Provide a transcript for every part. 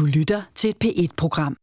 Du lytter til et P1-program.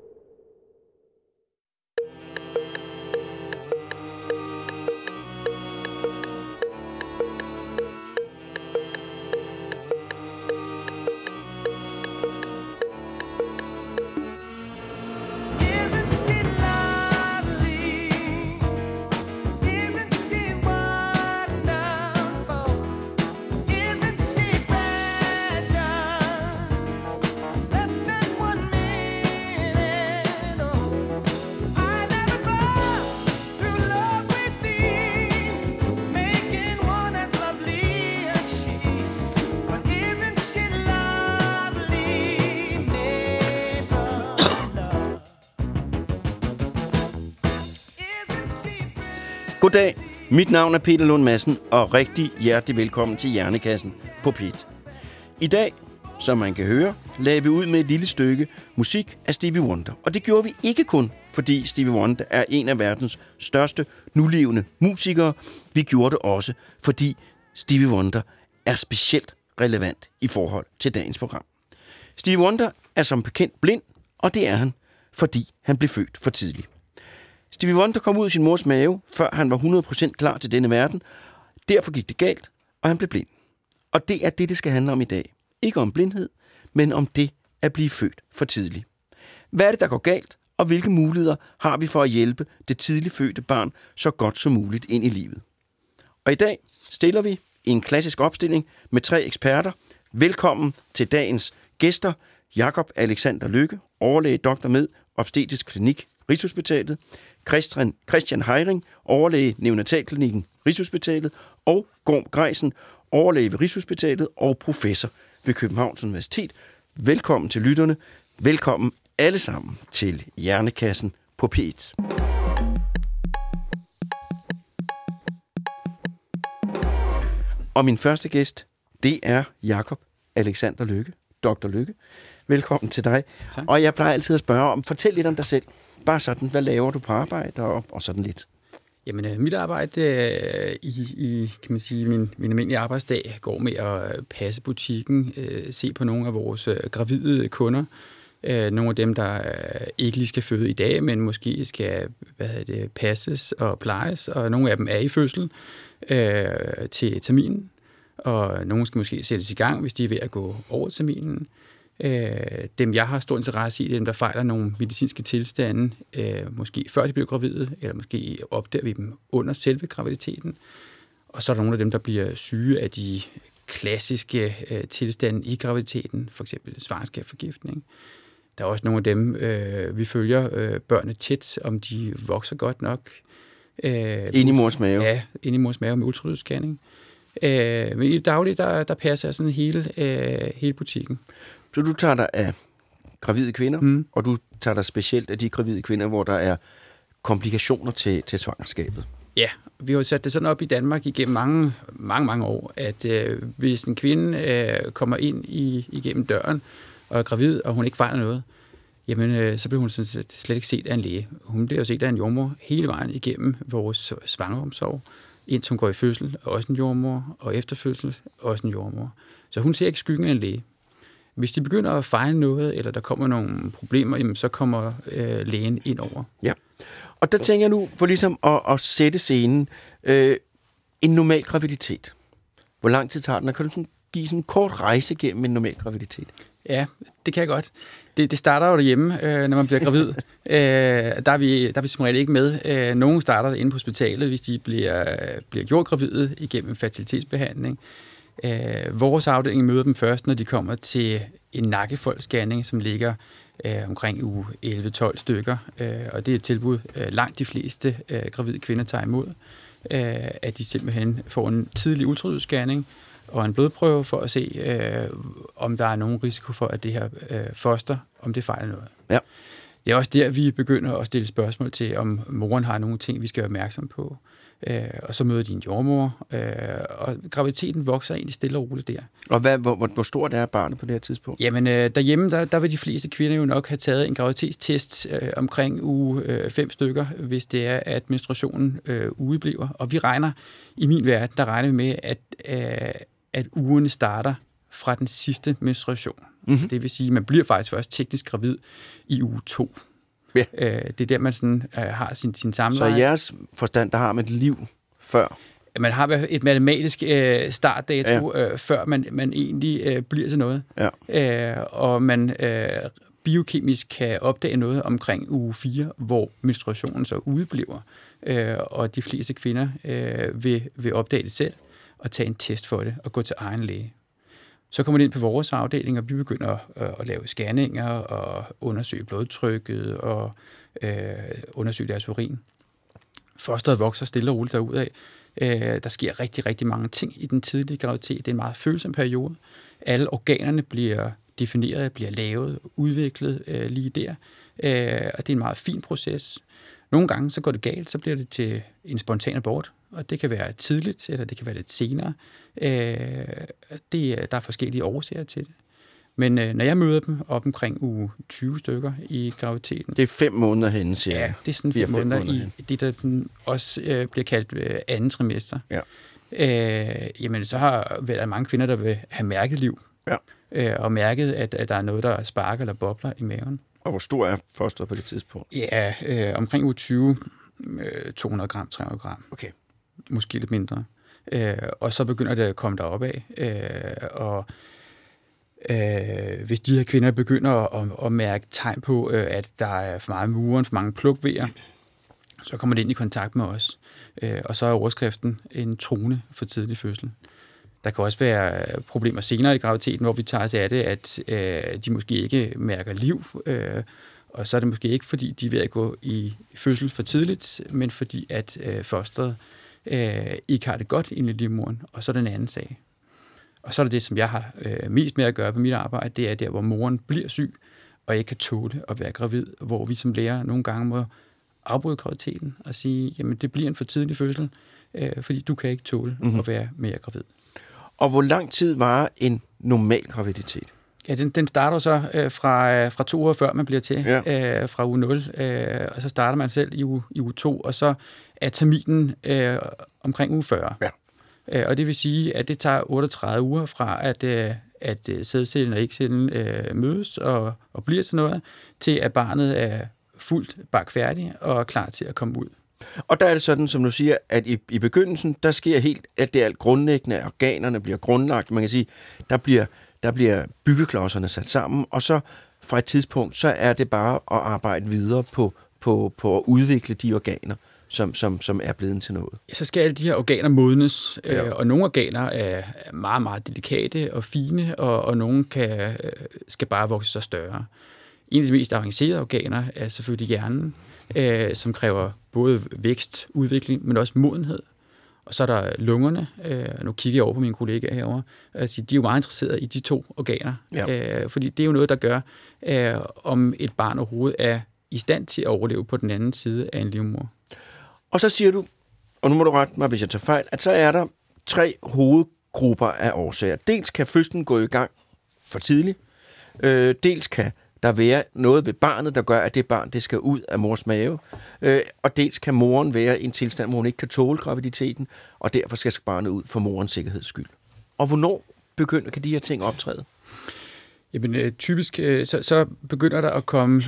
Goddag, mit navn er Peter Lund Madsen, og rigtig hjertelig velkommen til Hjernekassen på P1. I dag, som man kan høre, lagde vi ud med et lille stykke musik af Stevie Wonder. Og det gjorde vi ikke kun, fordi Stevie Wonder er en af verdens største nulevende musikere. Vi gjorde det også, fordi Stevie Wonder er specielt relevant i forhold til dagens program. Stevie Wonder er som bekendt blind, og det er han, fordi han blev født for tidligt. Stevie Wonder kom ud af sin mors mave, før han var 100% klar til denne verden. Derfor gik det galt, og han blev blind. Og det er det skal handle om i dag. Ikke om blindhed, men om det at blive født for tidligt. Hvad er det, der går galt, og hvilke muligheder har vi for at hjælpe det tidligt fødte barn så godt som muligt ind i livet? Og i dag stiller vi i en klassisk opstilling med 3 eksperter. Velkommen til dagens gæster. Jakob Alexander Lykke, overlæge doktor med obstetrisk klinik, Rigshospitalet. Christian Heiring, overlæge neonatalklinikken, Rigshospitalet. Og Gorm Greisen, overlæge ved Rigshospitalet og professor ved Københavns Universitet. Velkommen til lytterne. Velkommen alle sammen til Hjernekassen på P1. Og min første gæst, det er Jakob Alexander Lykke, Dr. Lykke. Velkommen til dig. Tak. Og jeg plejer altid at spørge om, fortæl lidt om dig selv. Bare sådan, hvad laver du på arbejde og sådan lidt? Jamen, mit arbejde i kan man sige, min almindelige arbejdsdag går med at passe butikken, se på nogle af vores gravide kunder, nogle af dem, der ikke lige skal føde i dag, men måske skal passes og plejes, og nogle af dem er i fødsel til terminen, og nogle skal måske sættes i gang, hvis de er ved at gå over terminen. Dem, jeg har stor interesse i, dem, der fejler nogle medicinske tilstande, måske før de bliver gravide, eller måske opdager vi dem under selve graviditeten. Og så er der nogle af dem, der bliver syge af de klassiske tilstande i graviditeten, for eksempel svangerskabsforgiftning. Der er også nogle af dem, vi følger børnene tæt, om de vokser godt nok. Ind i mors mave? Ja, ind i mors mave med ultralydsscanning. Men i dagligt, der passer jeg sådan hele butikken. Så du tager dig af gravide kvinder, og du tager dig specielt af de gravide kvinder, hvor der er komplikationer til svangerskabet. Ja, vi har sat det sådan op i Danmark igennem mange år, at hvis en kvinde kommer ind igennem døren og er gravid, og hun ikke fejler noget, jamen så bliver hun slet ikke set af en læge. Hun bliver set af en jordmor hele vejen igennem vores svangreomsorg, indtil hun går i fødsel, også en jordmor, og efter fødsel, også en jordmor. Så hun ser ikke skyggen af en læge. Hvis de begynder at fejle noget, eller der kommer nogle problemer, jamen, så kommer lægen ind over. Ja, og der tænker jeg nu, for ligesom at sætte scenen, en normal graviditet. Hvor lang tid tager den? Kan du sådan give sådan en kort rejse gennem en normal graviditet? Ja, det kan jeg godt. Det starter jo derhjemme, når man bliver gravid. Der er vi som regel ikke med. Nogle starter inde på hospitalet, hvis de bliver gjort gravide igennem fertilitetsbehandling. Vores afdeling møder dem først, når de kommer til en nakkefoldsscanning, som ligger omkring uge 11-12 stykker. Og det er et tilbud, langt de fleste gravide kvinder tager imod, at de simpelthen får en tidlig ultralydsscanning og en blodprøve for at se, om der er nogen risiko for, at det her foster, om det fejler noget. Ja. Det er også der, vi begynder at stille spørgsmål til, om moren har nogle ting, vi skal være opmærksom på. Og så møder de en jordmor, og graviditeten vokser egentlig stille og roligt der. Og hvor stort er barnet på det her tidspunkt? Jamen, derhjemme, der vil de fleste kvinder jo nok have taget en graviditetstest omkring uge 5 stykker, hvis det er, at menstruationen udebliver. Og vi regner, i min verden, der regner vi med, at ugerne starter fra den sidste menstruation. Det vil sige, at man bliver faktisk først teknisk gravid i uge 2. Ja. Det er der, man sådan, har sin samleje. Så i jeres forstand, der har man et liv før? Man har et matematisk startdato, før man egentlig bliver til noget. Ja. Og man biokemisk kan opdage noget omkring uge 4, hvor menstruationen så udebliver. Og de fleste kvinder vil opdage det selv og tage en test for det og gå til egen læge. Så kommer det ind på vores afdeling, og vi begynder at lave scanninger og undersøge blodtrykket og undersøge deres urin. Fosteret vokser stille og roligt derudad. Der sker rigtig, rigtig mange ting i den tidlige graviditet. Det er en meget følsom periode. Alle organerne bliver defineret, bliver lavet, udviklet lige der. Og det er en meget fin proces. Nogle gange så går det galt, så bliver det til en spontan abort, og det kan være tidligt, eller det kan være lidt senere. Der er forskellige årsager til det. Men når jeg møder dem op omkring uge 20 stykker i graviditeten... Det er 5 måneder henne, siger jeg. Ja, det er sådan 5 måneder i det, der også bliver kaldt anden trimester. Ja. Jamen, så har der mange kvinder, der vil have mærket liv. Ja. Og mærket, at der er noget, der sparker eller bobler i maven. Og hvor stor er fosteret på det tidspunkt? Ja, omkring uge 20, 200 gram, 300 gram. Okay. Måske lidt mindre. Og så begynder det at komme derop af. Hvis de her kvinder begynder at mærke tegn på, at der er for meget muren, for mange plukvejer, så kommer det ind i kontakt med os. Og så er overskriften en trone for tidlig fødsel. Der kan også være problemer senere i graviditeten, hvor vi tager os af det, at de måske ikke mærker liv, og så er det måske ikke, fordi de er ved at gå i fødsel for tidligt, men fordi at fosteret ikke har det godt inde i livmoderen, og så er det en anden sag. Og så er det som jeg har mest med at gøre på mit arbejde, det er der, hvor moren bliver syg, og ikke kan tåle at være gravid, hvor vi som læger nogle gange må afbryde graviditeten og sige, jamen det bliver en for tidlig fødsel, fordi du kan ikke tåle at være mere gravid. Og hvor lang tid varer en normal graviditet? Ja, den starter så fra 2 uger før man bliver til, fra uge 0, og så starter man selv i uge 2, og så er terminen omkring uge 40. Ja. Og det vil sige, at det tager 38 uger fra, at sædcellen og ægcellen mødes og bliver sådan noget, til at barnet er fuldt bakfærdig og klar til at komme ud. Og der er det sådan, som du siger, at i begyndelsen, der sker helt, at det er alt grundlæggende, at organerne bliver grundlagt. Man kan sige, der bliver byggeklodserne sat sammen, og så fra et tidspunkt, så er det bare at arbejde videre på at udvikle de organer, som er blevet til noget. Ja, så skal alle de her organer modnes, og nogle organer er meget, meget delikate og fine, og nogle skal bare vokse sig større. En af de mest avancerede organer er selvfølgelig hjernen, som kræver både vækst, udvikling, men også modenhed. Og så er der lungerne. Nu kigger jeg over på mine kollegaer herovre. Altså, de er jo meget interesserede i de 2 organer. Ja. Fordi det er jo noget, der gør, om et barn overhovedet er i stand til at overleve på den anden side af en livmor. Og så siger du, og nu må du rette mig, hvis jeg tager fejl, at så er der 3 hovedgrupper af årsager. Dels kan fødslen gå i gang for tidligt. Dels kan der være noget ved barnet, der gør, at det barn det skal ud af mors mave. Og dels kan moren være i en tilstand, hvor hun ikke kan tåle graviditeten, og derfor skal barnet ud for morens sikkerheds skyld. Og hvornår kan de her ting optræde? Jamen, typisk så begynder der at komme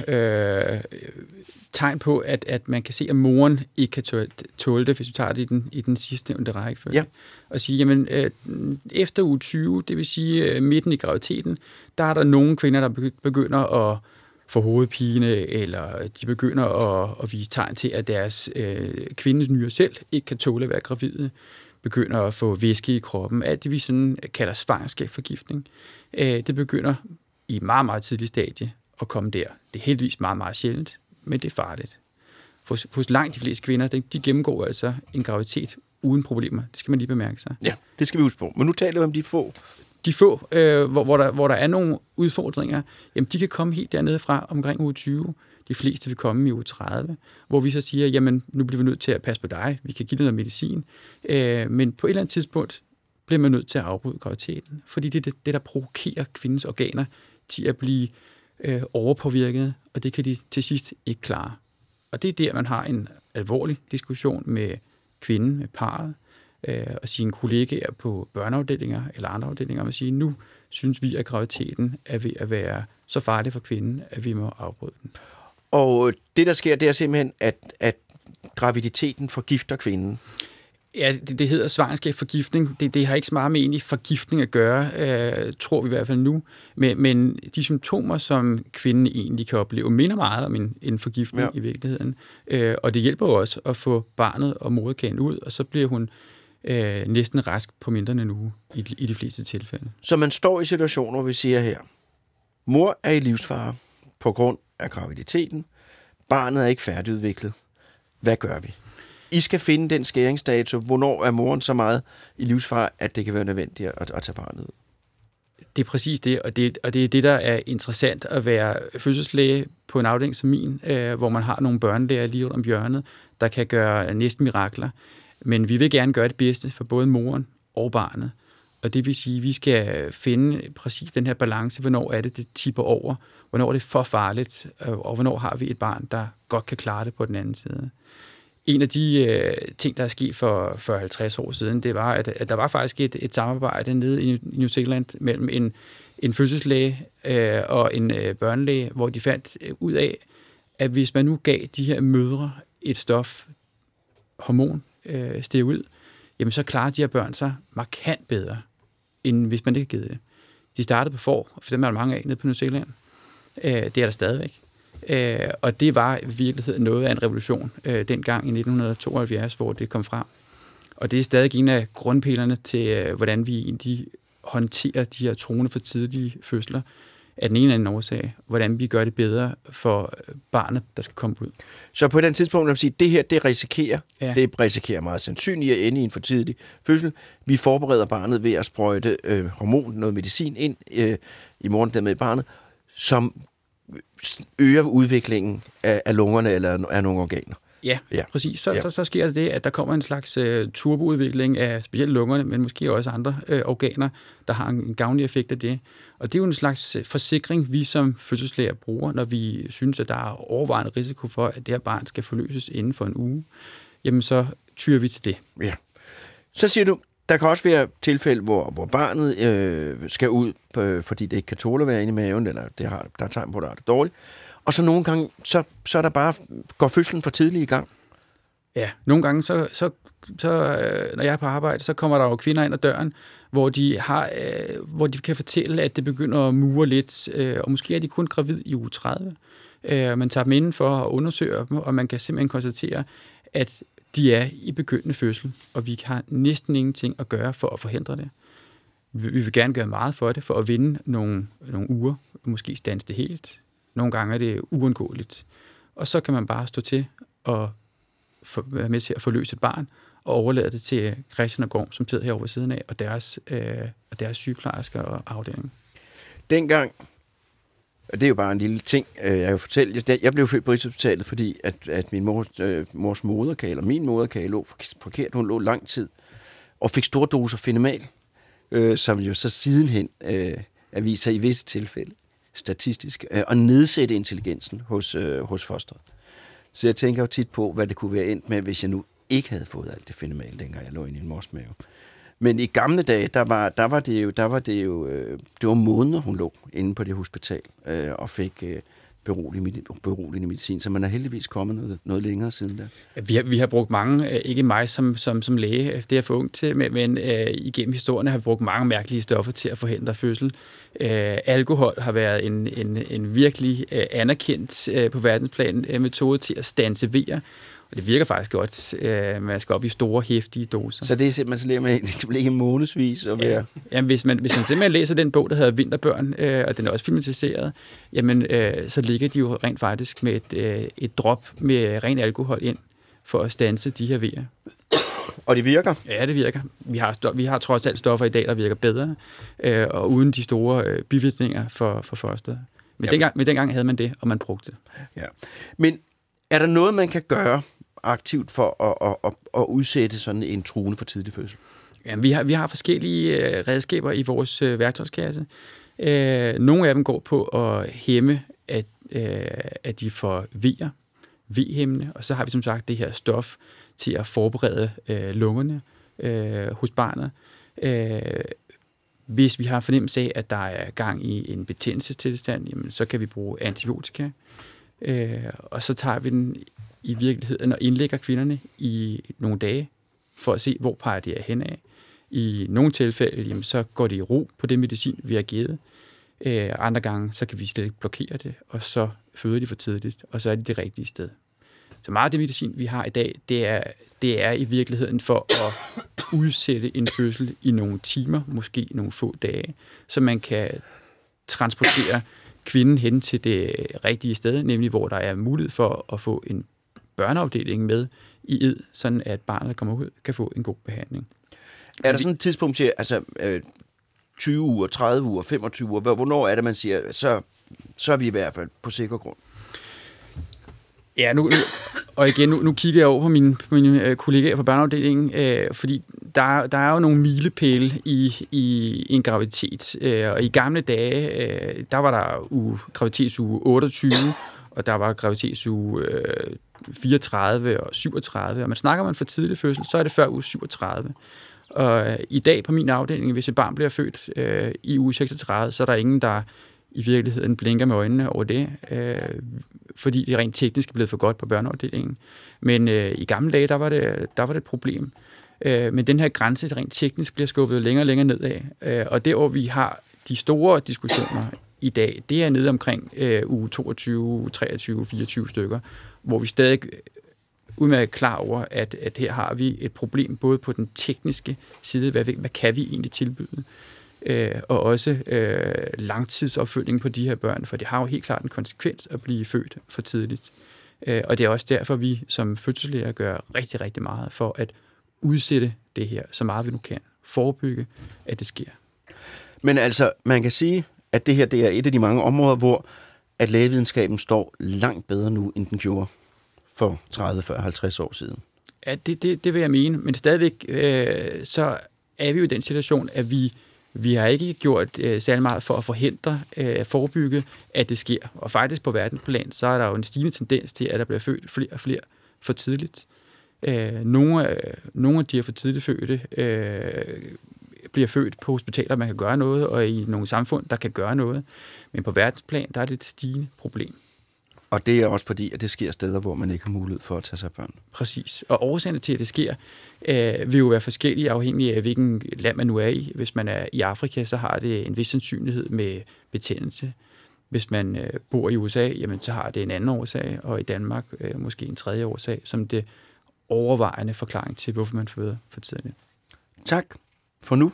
tegn på, at man kan se, at moren ikke kan tåle det, hvis vi tager det i den sidste nævnte rækkefølge. Ja. Og sige, jamen, efter uge 20, det vil sige midten i graviditeten, der er der nogle kvinder, der begynder at få hovedpine, eller de begynder at vise tegn til, at deres kvindes nyre selv ikke kan tåle at være gravide, begynder at få væske i kroppen, alt det vi sådan kalder svangerskabsforgiftning. Det begynder i meget, meget tidlig stadie at komme der. Det er heldigvis meget, meget sjældent, men det er farligt. Hos langt de fleste kvinder, de gennemgår altså en graviditet uden problemer. Det skal man lige bemærke sig. Ja, det skal vi huske på. Men nu taler vi om de få. De få, hvor der er nogle udfordringer, jamen de kan komme helt dernede fra omkring uge 20. De fleste vil komme i uge 30, hvor vi så siger, jamen nu bliver vi nødt til at passe på dig. Vi kan give dig noget medicin. Men på et eller andet tidspunkt bliver man nødt til at afbryde graviditeten, fordi det er det, der provokerer kvindens organer til at blive overpåvirket, og det kan de til sidst ikke klare. Og det er der, man har en alvorlig diskussion med kvinden, med parret, og sine kollegaer på børneafdelinger eller andre afdelinger, og sige, nu synes vi, at graviditeten er ved at være så farlig for kvinden, at vi må afbryde den. Og det, der sker, det er simpelthen, at graviditeten forgifter kvinden. Ja, det hedder svangerskabsforgiftning. Det har ikke så meget med egentlig forgiftning at gøre, tror vi i hvert fald nu. Men de symptomer, som kvinden egentlig kan opleve, minder meget om en forgiftning i virkeligheden. Og det hjælper jo også at få barnet og moderkagen ud, og så bliver hun næsten rask på mindre end en uge i de fleste tilfælde. Så man står i situationer, hvor vi siger her, mor er i livsfare på grund af graviditeten, barnet er ikke færdigudviklet. Hvad gør vi? I skal finde den skæringsdato. Hvornår er moren så meget i livsfare, at det kan være nødvendigt at tage barnet ud? Det er præcis det, og det er det, der er interessant at være fødselslæge på en afdeling som min, hvor man har nogle børnelæger lige rundt om hjørnet, der kan gøre næsten mirakler. Men vi vil gerne gøre det bedste for både moren og barnet. Og det vil sige, at vi skal finde præcis den her balance. Hvornår er det tipper over? Hvornår er det for farligt? Og hvornår har vi et barn, der godt kan klare det på den anden side? En af de ting, der er sket for 50 år siden, det var, at der var faktisk et samarbejde nede i New Zealand mellem en fødselslæge og en børnelæge, hvor de fandt ud af, at hvis man nu gav de her mødre et stof, hormon, steroid, jamen så klarer de her børn sig markant bedre, end hvis man ikke givet det. De startede på for dem er der mange af nede på New Zealand. Det er der stadigvæk. Og det var i virkeligheden noget af en revolution dengang i 1972, hvor det kom frem. Og det er stadig en af grundpillerne til, hvordan vi håndterer de her troende for tidlige fødsler af den ene eller anden årsag. Hvordan vi gør det bedre for barnet, der skal komme ud. Så på den tidspunkt, når man siger, det her, det risikerer meget sandsynligt at ende i en for tidlig fødsel. Vi forbereder barnet ved at sprøjte hormon, noget medicin ind i morgen med barnet, som øger udviklingen af lungerne eller af nogle organer. Ja, præcis. Så sker det, at der kommer en slags turboudvikling af specielt lungerne, men måske også andre organer, der har en gavnlig effekt af det. Og det er jo en slags forsikring, vi som fødselslæger bruger, når vi synes, at der er overvejende risiko for, at det her barn skal forløses inden for en uge. Jamen, så tyrer vi til det. Ja. Så siger du, der kan også være tilfælde, hvor barnet skal ud, fordi det ikke kan tåle at være inde i maven, eller der er tegn på, at det er dårligt. Og så nogle gange, så er der bare, går fødslen for tidligt i gang. Ja, nogle gange, så når jeg er på arbejde, så kommer der jo kvinder ind ad døren, hvor de kan fortælle, at det begynder at mure lidt, og måske er de kun gravid i uge 30. Man tager dem inden for at undersøge dem, og man kan simpelthen konstatere, at de er i begyndende fødsel, og vi har næsten ingenting at gøre for at forhindre det. Vi vil gerne gøre meget for det, for at vinde nogle uger, og måske standse det helt. Nogle gange er det uundgåeligt. Og så kan man bare stå til og være med til at forløse et barn, og overlade det til Christian og Gorm, som sidder herovre ved siden af, og deres sygeplejersker og afdeling. Dengang, og det er jo bare en lille ting, jeg kan fortælle. Jeg blev født på Rigshospitalet, fordi at min mors moderkage, eller min moderkage, lå forkert. Hun lå lang tid, og fik store doser Fenemal, som jo så sidenhen viser i visse tilfælde statistisk, at nedsætte intelligensen hos fosteret. Så jeg tænker jo tit på, hvad det kunne være endt med, hvis jeg nu ikke havde fået alt det Fenemal, dengang jeg lå inde i en mors mave. Men i gamle dage, der var måneder, hun lå inde på det hospital og fik beroligende medicin, så man er heldigvis kommet noget længere siden der. Vi har brugt mange, ikke mig som læge, det er jeg for ung til, men igennem historien har vi brugt mange mærkelige stoffer til at forhindre fødsel. Alkohol har været en virkelig anerkendt på verdensplan metode til at standse vejer. Og det virker faktisk godt. Man skal op i store, heftige doser. Så det er simpelthen, så lærer man ikke månedsvis at være... Ja, hvis man simpelthen læser den bog, der hedder Vinterbørn, og den er også filmatiseret, jamen, så ligger de jo rent faktisk med et drop med ren alkohol ind, for at standse de her vejer. Og det virker? Ja, det virker. Vi har trods alt stoffer i dag, der virker bedre, og uden de store bivirkninger for fosteret. Men dengang havde man det, og man brugte det. Ja. Men er der noget, man kan gøre aktivt for at udsætte sådan en truende for tidlig fødsel? Ja, vi har forskellige redskaber i vores værktøjskasse. Nogle af dem går på at hæmme, at de får vejer, vehæmmende, og så har vi som sagt det her stof til at forberede lungerne, hos barnet. Hvis vi har fornemmelse af, at der er gang i en betændelsestilstand, jamen, så kan vi bruge antibiotika. Og så tager vi den i virkeligheden og indlægger kvinderne i nogle dage, for at se, hvor peger det er henad. I nogle tilfælde, jamen, så går det i ro på det medicin, vi har givet. Andre gange, så kan vi slet ikke blokere det, og så føder de for tidligt, og så er de det rigtige sted. Så meget af det medicin, vi har i dag, det er i virkeligheden for at udsætte en fødsel i nogle timer, måske nogle få dage, så man kan transportere kvinden hen til det rigtige sted, nemlig hvor der er mulighed for at få en børneafdeling med i ed, sådan at barnet kommer ud kan få en god behandling. Er der sådan et tidspunkt til, altså 20 uger, 30 uger, 25 uger, hvornår er det, man siger, så er vi i hvert fald på sikker grund? Ja, nu kigger jeg over på mine kollegaer fra børneafdelingen, fordi der er jo nogle milepæle i en graviditet. Og i gamle dage, der var der graviditetsuge 28, og der var graviditetsuge 34 og 37. Og man snakker man for tidlig fødsel, så er det før uge 37. Og i dag på min afdeling, hvis et barn bliver født i uge 36, så er der ingen, der i virkeligheden blinker med øjnene over det, fordi det rent teknisk er blevet for godt på børneafdelingen. Men i gamle dage, der var det et problem. Men den her grænse rent teknisk bliver skubbet længere og længere nedad. Og der, hvor vi har de store diskussioner i dag, det er nede omkring uge 22, 23, 24 stykker, hvor vi stadig udmærket klar over, at her har vi et problem både på den tekniske side, hvad kan vi egentlig tilbyde, og også langtidsopfølgning på de her børn, for det har jo helt klart en konsekvens at blive født for tidligt. Og det er også derfor, vi som fødselslæger gør rigtig, rigtig meget for at udsætte det her, så meget vi nu kan. Forebygge, at det sker. Men altså, man kan sige, at det her det er et af de mange områder, hvor at lægevidenskaben står langt bedre nu, end den gjorde for 30, 40, 50 år siden. Ja, det vil jeg mene, men stadigvæk så er vi jo i den situation, at vi har ikke gjort særlig meget for at forhindre, at forebygge, at det sker. Og faktisk på verdensplan, så er der jo en stigende tendens til, at der bliver født flere og flere for tidligt. Nogle af de her for tidligt fødte bliver født på hospitaler, man kan gøre noget, og i nogle samfund, der kan gøre noget. Men på verdensplan, der er det et stigende problem. Og det er også fordi, at det sker steder, hvor man ikke har mulighed for at tage sig børn. Præcis. Og årsagerne til, at det sker, vil jo være forskellige, afhængig af, hvilken land man nu er i. Hvis man er i Afrika, så har det en vis sandsynlighed med betændelse. Hvis man bor i USA, jamen, så har det en anden årsag, og i Danmark måske en tredje årsag, som det overvejende forklaring til, hvorfor man føder for tidligt. Tak for nu.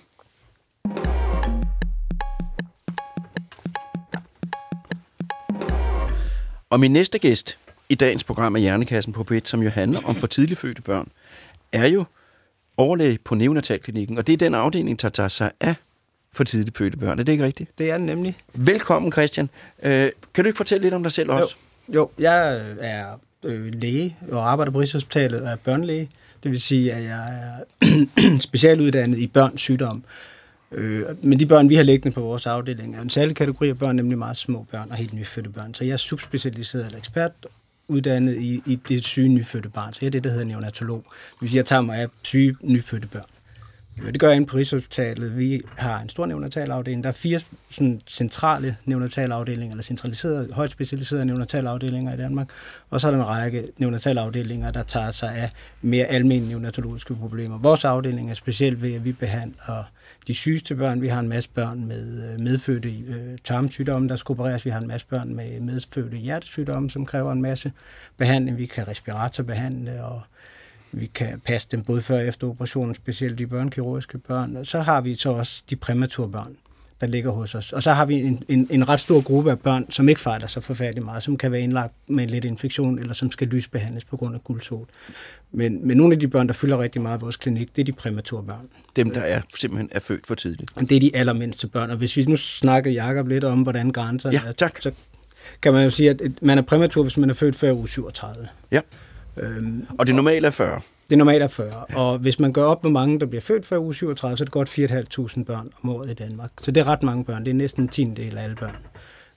Og min næste gæst i dagens program af Hjernekassen på P1, som jo handler om for tidligt fødte børn, er jo overlæge på neonatalklinikken, og det er den afdeling, der tager sig af for tidligt fødte børn. Er det ikke rigtigt? Det er den nemlig. Velkommen, Christian. Kan du ikke fortælle lidt om dig selv også? Jo, jeg er læge og arbejder på Rigshospitalet og er børnelæge. Det vil sige, at jeg er specialuddannet i børns sygdom. Men de børn, vi har liggende på vores afdeling, er en særlig kategori af børn, nemlig meget små børn og helt nyfødte børn. Så jeg er subspecialiseret eller ekspertuddannet i det syge nyfødte barn. Så jeg er det, der hedder neonatolog. Det vil sige, at jeg tager mig af syge nyfødte børn. Det gør jeg inde på Rigshospitalet. Vi har en stor neonatalafdeling. Der er 4 sådan, centrale neonatalafdelinger, eller centraliserede, højt specialiserede neonatalafdelinger i Danmark. Og så er der en række neonatalafdelinger, der tager sig af mere almindelige neonatologiske problemer. Vores afdeling er specielt ved, at vi behandler de sygeste børn. Vi har en masse børn med medfødte tarmsygdomme, der skal opereres. Vi har en masse børn med medfødte hjertesygdomme, som kræver en masse behandling. Vi kan respiratorbehandle, og vi kan passe dem både før og efter operationen, specielt de børnekirurgiske børn. Og så har vi så også de præmature børn, der ligger hos os. Og så har vi en ret stor gruppe af børn, som ikke fejler så forfærdeligt meget, som kan være indlagt med lidt infektion, eller som skal lysbehandles på grund af gulsot. Men nogle af de børn, der fylder rigtig meget i vores klinik, det er de præmature børn. Dem, der simpelthen er født for tidligt. Det er de allermindste børn. Og hvis vi nu snakker, Jacob, lidt om, hvordan grænser er, tak. Så kan man jo sige, at man er præmatur, hvis man er født før uge 37. Ja. Og det normale er 40. Det normale er 40. Og hvis man gør op, hvor mange der bliver født før uge 37, så er det godt 4.500 børn om året i Danmark. Så det er ret mange børn. Det er næsten en 10. del af alle børn.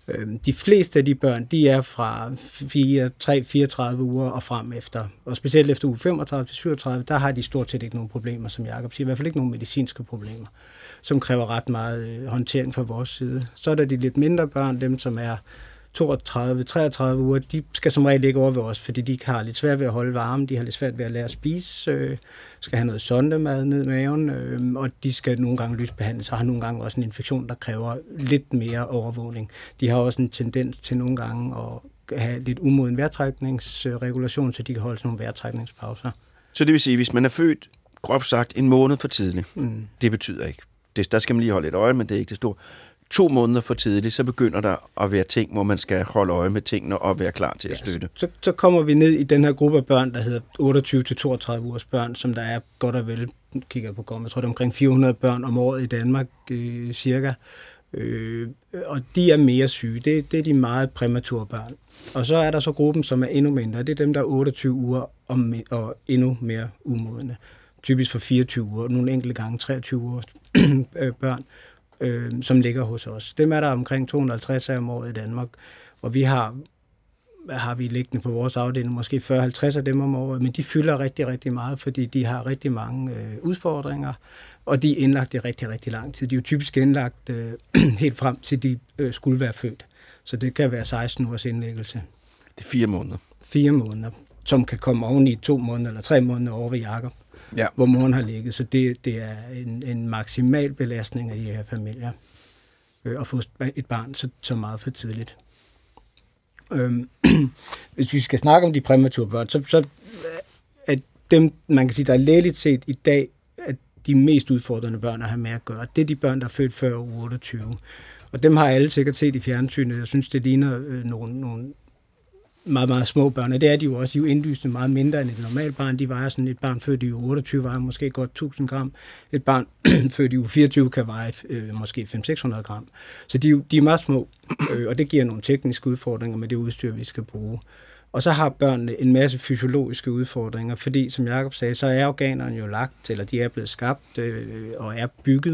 De fleste af de børn, de er fra 34 uger og frem efter. Og specielt efter uge 35 til 37, der har de stort set ikke nogen problemer, som Jacob siger. I hvert fald ikke nogen medicinske problemer, som kræver ret meget håndtering fra vores side. Så er der de lidt mindre børn, dem som er 32-33 uger, de skal som regel ikke over ved os, fordi de har lidt svært ved at holde varme, de har lidt svært ved at lære at spise, skal have noget sondemad ned i maven, og de skal nogle gange lysbehandles, og har nogle gange også en infektion, der kræver lidt mere overvågning. De har også en tendens til nogle gange at have lidt umoden vejrtrækningsregulation, så de kan holde sådan nogle vejrtrækningspauser. Så det vil sige, hvis man er født, groft sagt, en måned for tidligt, det betyder ikke. Der skal man lige holde et øje, men det er ikke det store. 2 måneder for tidligt, så begynder der at være ting, hvor man skal holde øje med tingene og være klar til at støtte. Så kommer vi ned i den her gruppe af børn, der hedder 28-32 ugers børn, som der er godt og vel, kigger jeg på GOM, jeg tror, der er omkring 400 børn om året i Danmark, cirka. Og de er mere syge. Det er de meget præmature børn. Og så er der så gruppen, som er endnu mindre. Det er dem, der er 28 uger og endnu mere umodne. Typisk for 24 uger, nogle enkelte gange 23 ugers børn, som ligger hos os. Dem er der omkring 250 af om året i Danmark, og vi har vi liggende på vores afdeling, måske 40-50 af dem om året, men de fylder rigtig, rigtig meget, fordi de har rigtig mange udfordringer, og de er indlagt i rigtig, rigtig lang tid. De er jo typisk indlagt helt frem til de skulle være født, så det kan være 16 ugers indlæggelse. Det er 4 måneder. 4 måneder, som kan komme oven i 2 måneder eller 3 måneder over ved Jacob. Ja. Hvor moren har ligget. Så det er en maksimal belastning af de her familier at få et barn så meget for tidligt. Hvis vi skal snakke om de præmature børn, så er dem, man kan sige, der er lægeligt set i dag, at de mest udfordrende børn at have med at gøre, det er de børn, der er født før uge 28. Og dem har alle sikkert set i fjernsynet. Jeg synes, det ligner nogle meget, meget små børn, og det er de jo også. De er jo indlysende meget mindre end et normalt barn. De vejer sådan, et barn født i uge 28 vejer måske godt 1000 gram. Et barn født i uge 24 kan veje måske 500-600 gram. Så de er meget små, og det giver nogle tekniske udfordringer med det udstyr, vi skal bruge. Og så har børnene en masse fysiologiske udfordringer, fordi, som Jacob sagde, så er organerne jo lagt, eller de er blevet skabt og er bygget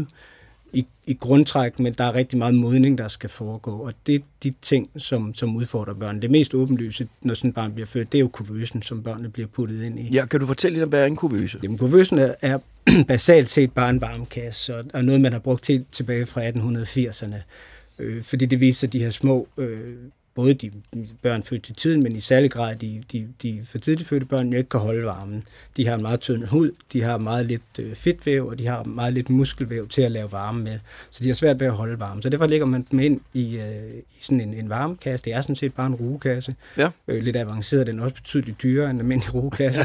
i grundtræk, men der er rigtig meget modning, der skal foregå, og det er de ting, som udfordrer børn. Det mest åbenlyse, når sådan et barn bliver født, det er jo kuvøsen, som børnene bliver puttet ind i. Ja, kan du fortælle lidt om, hvad er en kuvøse? Jamen, kuvøsen er basalt set bare en varmekasse, og noget, man har brugt helt tilbage fra 1880'erne, fordi det viser, at de her små både de børn født til tiden, men i særlig grad de for tidligt fødte børn jo ikke kan holde varmen. De har en meget tynd hud, de har meget lidt fedtvæv, og de har meget lidt muskelvæv til at lave varme med. Så de har svært ved at holde varme. Så derfor lægger man dem ind i sådan en varmekasse. Det er sådan set bare en rugekasse. Ja. Lidt avanceret, den er også betydeligt dyrere end en almindelig rugekasse.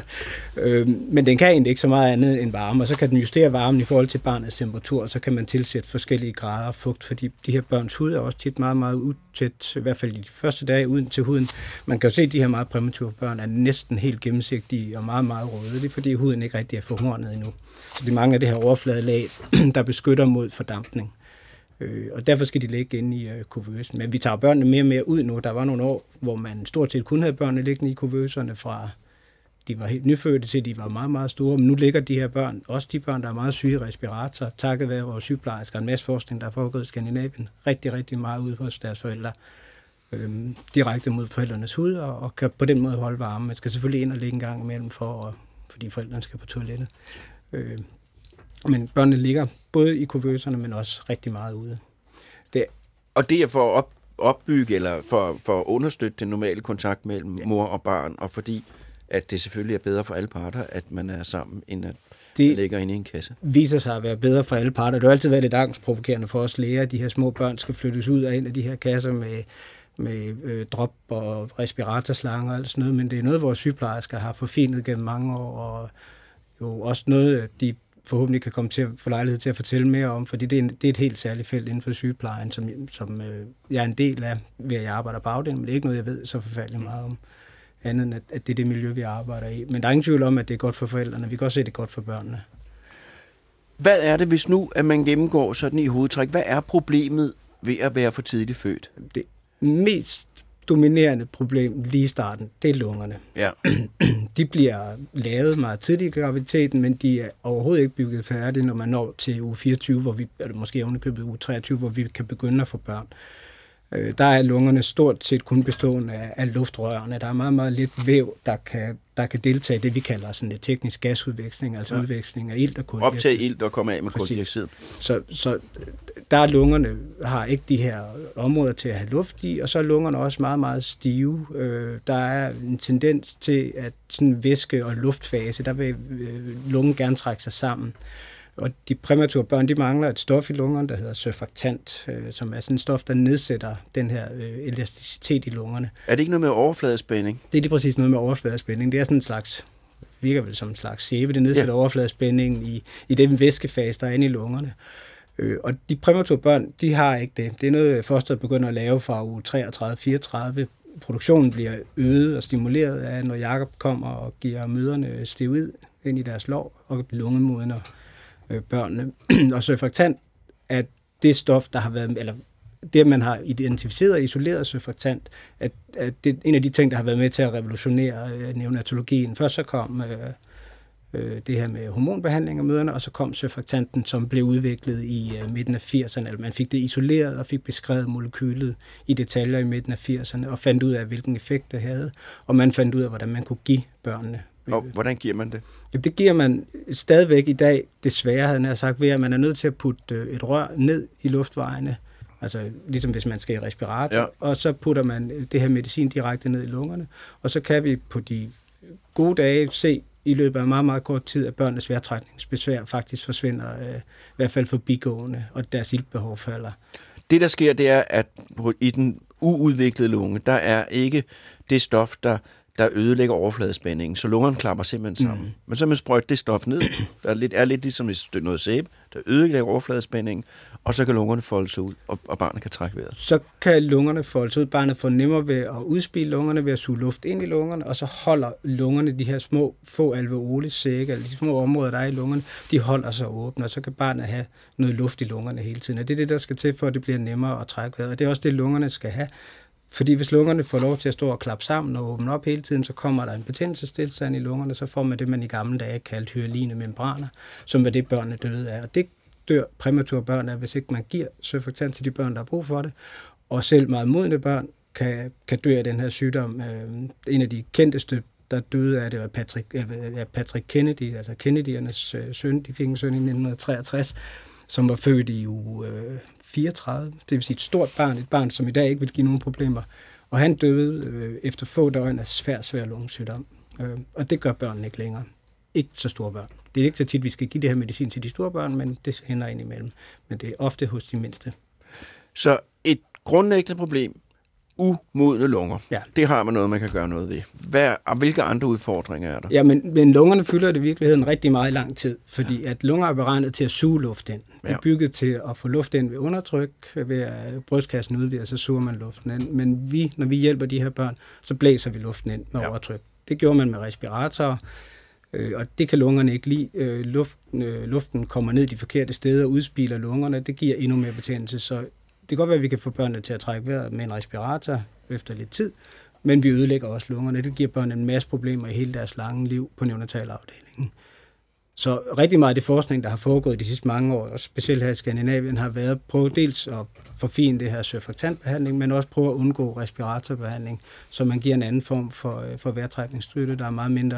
Men den kan egentlig ikke så meget andet end varme, og så kan den justere varmen i forhold til barnets temperatur, og så kan man tilsætte forskellige grader af fugt, fordi de her børns hud er også tit meget, meget utæt, i hvert fald i de første dage uden til huden. Man kan jo se, at de her meget præmature børn er næsten helt gennemsigtige og meget, meget røde. Det er, fordi huden ikke rigtig er forhornet endnu. Så det er mange af det her overfladelag, der beskytter mod fordampning. Og derfor skal de ligge inde i kuvøsen. Men vi tager børnene mere og mere ud nu. Der var nogle år, hvor man stort set kun havde børnene liggende i kuvøserne fra de var helt nyfødte til, de var meget, meget store. Men nu ligger de her børn, også de børn, der er meget syge i respirator, takket være vores sygeplejersker, en masse forskning, der er foregået i Skandinavien, rigtig, rigtig meget ude hos deres forældre, direkte mod forældrenes hud, og kan på den måde holde varme. Man skal selvfølgelig ind og ligge en gang imellem, fordi forældrene skal på toilettet. Men børnene ligger både i kuvøserne, men også rigtig meget ude. Og det er for at opbygge, eller for at understøtte den normale kontakt mellem mor og barn, og fordi at det selvfølgelig er bedre for alle parter, at man er sammen, end at man ligger inde i en kasse. Det viser sig at være bedre for alle parter. Det har altid været lidt angstprovokerende for os læger, at de her små børn skal flyttes ud af en af de her kasser med drop og respiratorslanger og alt sådan noget, men det er noget, vores sygeplejersker har forfinet gennem mange år, og jo også noget, de forhåbentlig kan komme til at få lejlighed til at fortælle mere om, fordi det er et helt særligt felt inden for sygeplejen, som jeg er en del af, ved at jeg arbejder på afdelingen, men det er ikke noget, jeg ved så forfærdeligt meget om, andet end at det er det miljø, vi arbejder i. Men der er ingen tvivl om, at det er godt for forældrene. Vi kan også se, at det er godt for børnene. Hvad er det, hvis nu, at man gennemgår sådan i hovedtræk? Hvad er problemet ved at være for tidligt født? Det mest dominerende problem lige i starten, det er lungerne. Ja. De bliver lavet meget tidligt i graviditeten, men de er overhovedet ikke bygget færdige, når man når til uge 24, hvor vi, eller måske ovenikøbet uge 23, hvor vi kan begynde at få børn. Der er lungerne stort set kun bestående af luftrørene. Der er meget, meget lidt væv, der kan deltage i det, vi kalder sådan en teknisk gasudveksling, altså udveksling af ilt og kuldioxid. Optage ilt og komme af med kuldioxid. Så der er lungerne har ikke de her områder til at have luft i, og så er lungerne også meget, meget stive. Der er en tendens til, at sådan væske- og luftfase, der vil lungen gerne trække sig sammen. Og de præmature børn, de mangler et stof i lungerne, der hedder surfactant, som er sådan et stof, der nedsætter den her elasticitet i lungerne. Er det ikke noget med overfladespænding? Det er lige præcis noget med overfladespænding. Det er sådan en slags, virker vel som en slags sæbe, det nedsætter overfladespændingen i den væskefase, der er inde i lungerne. Og de præmature børn, de har ikke det. Det er noget, fosteret begynder at lave fra uge 33-34. Produktionen bliver øget og stimuleret af, når Jakob kommer og giver mødrene steroid ind i deres lår og lungemodner børnene. Og surfactant er det stof, der har været, eller det, man har identificeret og isoleret surfactant, at det er en af de ting, der har været med til at revolutionere neonatologien. Først så kom det her med hormonbehandling af mødrene, og så kom surfactanten, som blev udviklet i midten af 80'erne. Altså man fik det isoleret og fik beskrevet molekylet i detaljer i midten af 80'erne, og fandt ud af, hvilken effekt det havde, og man fandt ud af, hvordan man kunne give børnene. Og hvordan giver man det? Jamen, det giver man stadigvæk i dag, desværre havde jeg sagt, ved at man er nødt til at putte et rør ned i luftvejene, altså ligesom hvis man skal i respirator, og så putter man det her medicin direkte ned i lungerne, og så kan vi på de gode dage se i løbet af meget, meget kort tid, at børnenes vejrtrækningsbesvær faktisk forsvinder, i hvert fald forbigående, og deres iltbehov falder. Det, der sker, det er, at i den uudviklede lunge, der er ikke det stof, der ødelægger overfladespændingen, så lungerne klapper simpelthen sammen. Men så man sprøjter det stof ned, der er lidt ligesom et stykke noget sæbe, der ødelægger overfladespændingen, og så kan lungerne folde sig ud, og barnet kan trække vejret. Så kan lungerne folde sig ud. Barnet får nemmere ved at udspille lungerne, ved at suge luft ind i lungerne, og så holder lungerne, de her små, få alveolesække, eller de små områder, der er i lungerne, de holder sig åbne, og så kan barnet have noget luft i lungerne hele tiden. Og det er det, der skal til, for at det bliver nemmere at trække vejret. Og det er også det, lungerne skal have. Fordi hvis lungerne får lov til at stå og klappe sammen og åbne op hele tiden, så kommer der en betændelsestilstand i lungerne, så får man det, man i gamle dage kaldte hyaline membraner, som var det, børnene døde af. Og det dør præmature børn af, hvis ikke man giver surfactant til de børn, der har brug for det. Og selv meget modne børn kan dø af den her sygdom. En af de kendteste, der døde af det, var Patrick Kennedy, altså Kennedyernes søn. De fik en søn i 1963, som var født i uge 34, det vil sige et stort barn, et barn, som i dag ikke vil give nogen problemer. Og han døde efter få døgn af svær lungesygdom. Og det gør børnene ikke længere. Ikke så store børn. Det er ikke så tit, vi skal give det her medicin til de store børn, men det hænder ind imellem. Men det er ofte hos de mindste. Så et grundlæggende problem, umodne lunger. Ja. Det har man noget, man kan gøre noget ved. Og hvilke andre udfordringer er der? Ja, men lungerne fylder det i virkeligheden rigtig meget lang tid, fordi at lunger er beregnet til at suge luft ind. Det er bygget til at få luft ind ved undertryk, ved at brystkassen udvider, så suger man luften ind. Men når vi hjælper de her børn, så blæser vi luften ind med overtryk. Det gjorde man med respiratorer, og det kan lungerne ikke lide. Luften kommer ned de forkerte steder og udspiler lungerne. Det giver endnu mere betændelse, så det kan godt være, at vi kan få børnene til at trække vejret med en respirator efter lidt tid, men vi ødelægger også lungerne. Det giver børnene en masse problemer i hele deres lange liv på neonatalafdelingen. Så rigtig meget af det forskning, der har foregået de sidste mange år, og specielt her i Skandinavien, har været at prøve dels at forfine det her surfactantbehandling, men også prøve at undgå respiratorbehandling, så man giver en anden form for vejrtrækningsstøtte, der er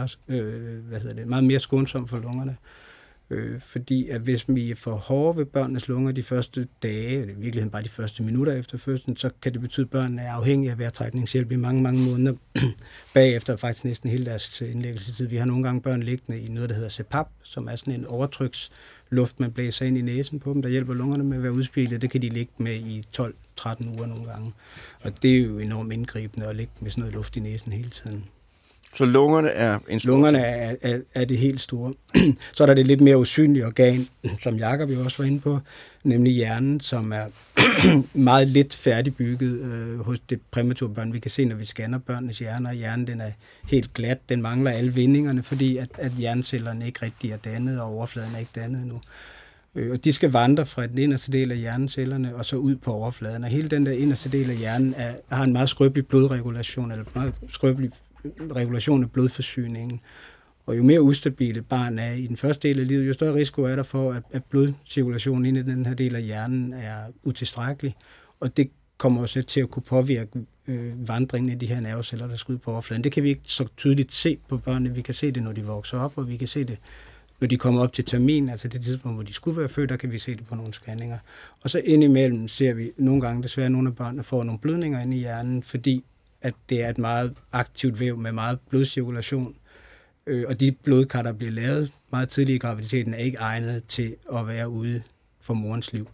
meget mere skånsom for lungerne. Fordi at hvis vi er for hårde ved børnenes lunger de første dage, eller i virkeligheden bare de første minutter efter fødslen, så kan det betyde, at børnene er afhængige af vejrtrækningshjælp i mange måneder bagefter, faktisk næsten hele deres indlæggelsetid. Vi har nogle gange børn liggende i noget, der hedder CPAP, som er sådan en overtryksluft, man blæser ind i næsen på dem, der hjælper lungerne med at være udspillet. Det kan de ligge med i 12-13 uger nogle gange. Og det er jo enormt indgribende at ligge med sådan noget luft i næsen hele tiden. Så lungerne er en stor Lungerne er det helt store. Så er der det lidt mere usynlige organ, som Jakob jo også var inde på, nemlig hjernen, som er meget lidt færdigbygget hos det præmature børn. Vi kan se, når vi scanner børnenes hjerner, og hjernen den er helt glat, den mangler alle vindingerne, fordi at hjernecellerne ikke rigtig er dannet, og overfladen er ikke dannet endnu. Og de skal vandre fra den inderste del af hjernecellerne og så ud på overfladen. Og hele den der inderste del af hjernen har en meget skrøbelig blodregulation, eller meget skrøbelig regulation af blodforsyningen. Og jo mere ustabile barn er i den første del af livet, jo større risiko er der for, at blodcirkulationen inde i den her del af hjernen er utilstrækkelig. Og det kommer også til at kunne påvirke vandringen af de her nerveceller, der skal ud på overfladen. Det kan vi ikke så tydeligt se på børnene. Vi kan se det, når de vokser op, og vi kan se det, når de kommer op til termin, altså det tidspunkt, hvor de skulle være født, der kan vi se det på nogle scanninger. Og så indimellem ser vi nogle gange desværre, nogle af børnene får nogle blødninger inde i hjernen, fordi at det er et meget aktivt væv med meget blodcirkulation. Og de blodkar, der bliver lavet meget tidligt i graviditeten, er ikke egnet til at være ude for morens liv.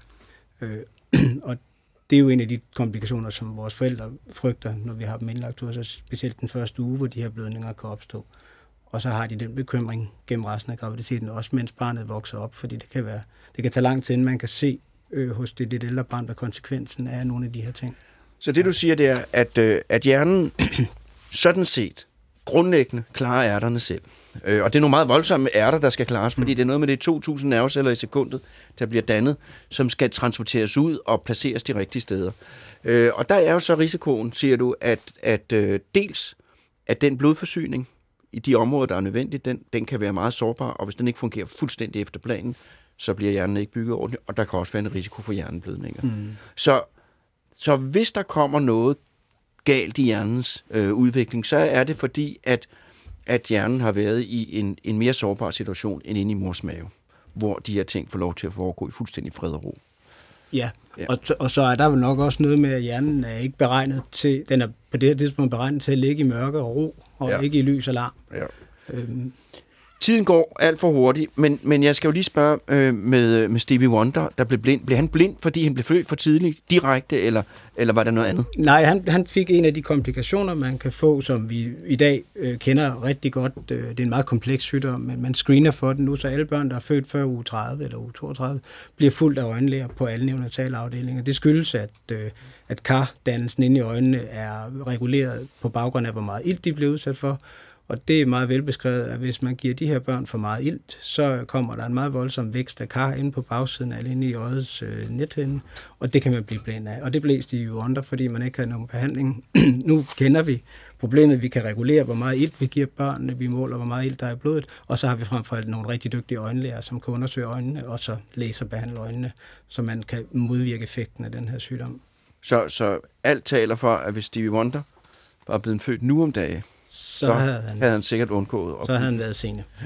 Og det er jo en af de komplikationer, som vores forældre frygter, når vi har dem indlagt hos os, specielt den første uge, hvor de her blødninger kan opstå. Og så har de den bekymring gennem resten af graviditeten, også mens barnet vokser op, fordi det kan tage lang tid, inden man kan se hos det lidt ældre barn, hvad konsekvensen er af nogle af de her ting. Så det, du siger, det er, at hjernen sådan set grundlæggende klarer ærterne selv. Og det er nogle meget voldsomme ærter, der skal klares, fordi det er noget med det 2.000 nerveceller i sekundet, der bliver dannet, som skal transporteres ud og placeres de rigtige steder. Og der er jo så risikoen, siger du, at dels at den blodforsyning i de områder, der er nødvendigt, den kan være meget sårbar, og hvis den ikke fungerer fuldstændig efter planen, så bliver hjernen ikke bygget ordentligt, og der kan også være en risiko for hjerneblødninger. Så hvis der kommer noget galt i hjernens udvikling, så er det fordi, at hjernen har været i en mere sårbar situation end inde i mors mave, hvor de her ting får lov til at foregå i fuldstændig fred og ro. Ja. Og så er der vel nok også noget med, at hjernen er ikke beregnet til, den er på det her tidspunkt beregnet til at ligge i mørke og ro, og ikke i lys og larm. Ja. Tiden går alt for hurtigt, men jeg skal jo lige spørge med Stevie Wonder, der blev blind. Blev han blind, fordi han blev født for tidligt, direkte, eller var der noget andet? Nej, han fik en af de komplikationer, man kan få, som vi i dag kender rigtig godt. Det er en meget kompleks sygdom, men man screener for den nu, så alle børn, der er født før uge 30 eller uge 32, bliver fuldt af øjenlæger på alle neonatale afdelinger. Det skyldes, at kardannelsen inde i øjnene er reguleret på baggrund af, hvor meget ilt de bliver udsat for. Og det er meget velbeskrevet, at hvis man giver de her børn for meget ilt, så kommer der en meget voldsom vækst af kar inde på bagsiden, eller inde i øjets nethinde, og det kan man blive blind af. Og det blev Stevie Wonder, fordi man ikke havde nogen behandling. Nu kender vi problemet, vi kan regulere, hvor meget ilt vi giver børnene, vi måler, hvor meget ilt der er i blodet, og så har vi frem for alt nogle rigtig dygtige øjenlæger, som kan undersøge øjnene, og så laserbehandle øjnene, så man kan modvirke effekten af den her sygdom. Så alt taler for, at hvis Stevie Wonder var blevet født nu om dagen, så havde han sikkert undgået. Så havde han været sene. Ja.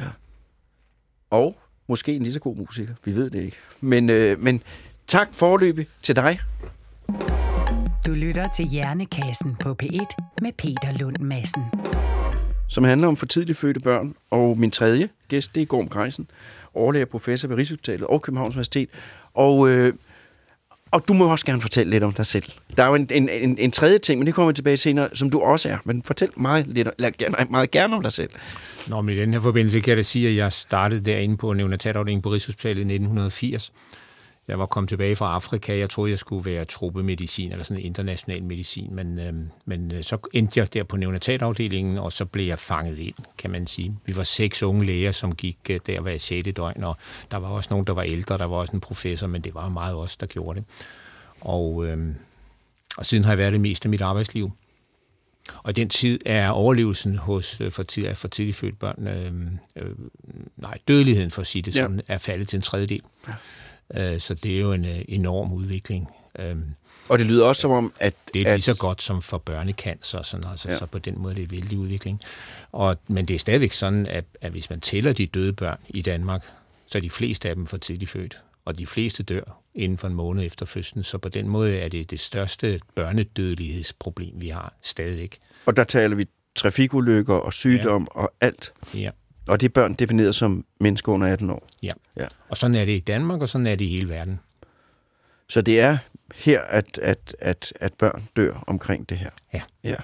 Og måske en lige så god musiker. Vi ved det ikke. Men tak foreløbig til dig. Du lytter til Hjernekassen på P1 med Peter Lund Madsen. Som handler om for tidligt fødte børn. Og min tredje gæst, det er Gorm Greisen, overlæger professor ved Rigshospitalet og Københavns Universitet. Og du må også gerne fortælle lidt om dig selv. Der er jo en tredje ting, men det kommer vi tilbage senere, som du også er. Men fortæl meget gerne om dig selv. Nå, men i den her forbindelse kan jeg da sige, at jeg startede derinde på neonatalafdelingen på Rigshospitalet i 1980. Jeg var kommet tilbage fra Afrika. Jeg troede, jeg skulle være tropemedicin, eller sådan en international medicin. Men så endte jeg der på neonatalafdelingen, og så blev jeg fanget ind, kan man sige. Vi var 6 unge læger, som gik der hver 6. døgn, og der var også nogen, der var ældre. Der var også en professor, men det var meget os, der gjorde det. Og siden har jeg været det meste af mit arbejdsliv. Og i den tid er overlevelsen hos for tidligt fødte børn, dødeligheden for at sige det sådan, er faldet til 1/3. Ja. Så det er jo en enorm udvikling. Og det lyder også som om, at det er lige så godt som for børnecancer, sådan, altså, så på den måde det er det en vældig udvikling. Men det er stadigvæk sådan, at hvis man tæller de døde børn i Danmark, så er de fleste af dem for tidligt født, og de fleste dør inden for en måned efter fødslen, så på den måde er det største børnedødelighedsproblem, vi har stadigvæk. Og der taler vi trafikulykker og sygdom og alt. Ja. Og det er børn defineret som mennesker under 18 år. Ja. Og sådan er det i Danmark, og sådan er det i hele verden. Så det er her, at børn dør omkring det her. Ja.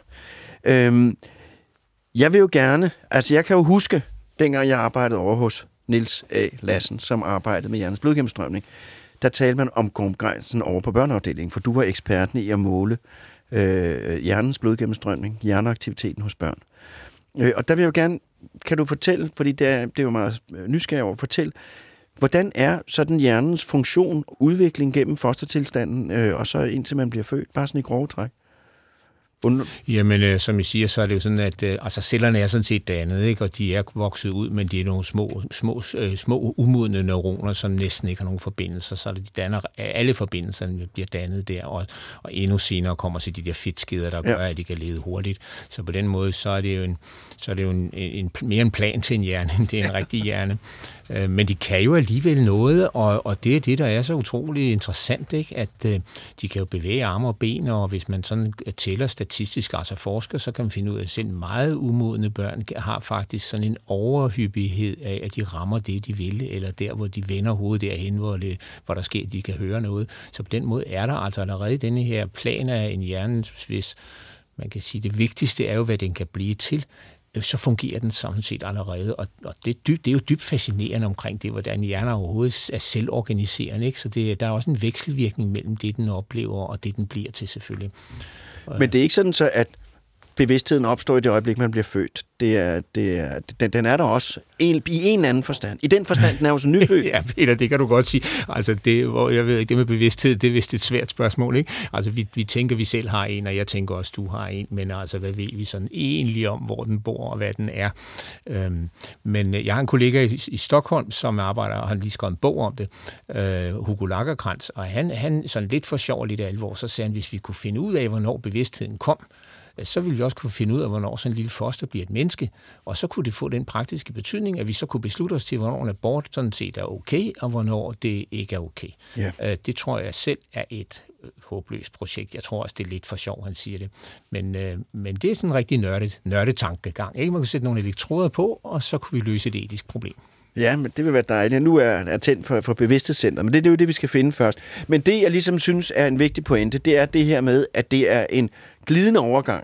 Jeg vil jo gerne, jeg kan jo huske, dengang jeg arbejdede over hos Niels A. Lassen, som arbejdede med hjernens blodgennemstrømning, der talte man om Gorm Greisen over på børneafdelingen, for du var eksperten i at måle hjernens blodgennemstrømning, hjerneaktiviteten hos børn. Og der vil jeg jo gerne, kan du fortælle, fordi det er jo meget nysgerrig over, fortæl, hvordan er sådan hjernens funktion, udvikling gennem fostertilstanden, og så indtil man bliver født, bare sådan i grove træk? Jamen, som I siger, så er det jo sådan, at altså, cellerne er sådan set dannet, ikke? Og de er vokset ud, men det er nogle små umodne neuroner, som næsten ikke har nogen forbindelser, så de danner, alle forbindelserne bliver dannet der, og endnu senere kommer så de der fedtskeder, der gør, at de kan lede hurtigt. Så på den måde, så er det jo mere en plan til en hjerne, end det er en rigtig hjerne. Men de kan jo alligevel noget, og det er det, der er så utroligt interessant, ikke? At de kan jo bevæge arme og ben, og hvis man sådan tæller statistisk, altså forsker, så kan man finde ud af, at selv meget umodne børn har faktisk sådan en overhyppighed af, at de rammer det, de vil, eller der, hvor de vender hovedet derhen, hvor der sker, at de kan høre noget. Så på den måde er der altså allerede denne her plan af en hjerne, hvis man kan sige, det vigtigste er jo, hvad den kan blive til, så fungerer den sådan set allerede, og det er jo dybt fascinerende omkring det, hvordan hjernen overhovedet er selvorganiserende, ikke? Så der er også en vekselvirkning mellem det, den oplever, og det, den bliver til selvfølgelig. Men det er ikke sådan så, at bevidstheden opstår i det øjeblik, man bliver født. Den er der også i en anden forstand. I den forstand, den er jo så nyfødt. Ja, Peter, det kan du godt sige. Altså, jeg ved ikke, det med bevidsthed, det er vist et svært spørgsmål, ikke? Altså, vi tænker, vi selv har en, og jeg tænker også, du har en, men altså, hvad ved vi sådan egentlig om, hvor den bor, og hvad den er? Men jeg har en kollega i Stockholm, som arbejder, og han har lige skrevet en bog om det, Hugo Lagercrantz, og han sådan lidt for sjov og lidt alvor, så sagde han, hvis vi kunne finde ud af, hvornår bevidstheden kom, så ville vi også kunne finde ud af, hvornår sådan en lille foster bliver et menneske, og så kunne det få den praktiske betydning, at vi så kunne beslutte os til, hvornår en abort sådan set er okay, og hvornår det ikke er okay. Yeah. Det tror jeg selv er et håbløst projekt. Jeg tror også, det er lidt for sjov, han siger det. Men det er sådan en rigtig nørdetankegang. Ikke? Man kunne sætte nogle elektroder på, og så kunne vi løse et etisk problem. Ja, men det vil være dejligt. Nu er tændt for bevidsthedscenter, men det er jo det, vi skal finde først. Men det, jeg ligesom synes er en vigtig pointe, det er det her med, at det er en glidende overgang,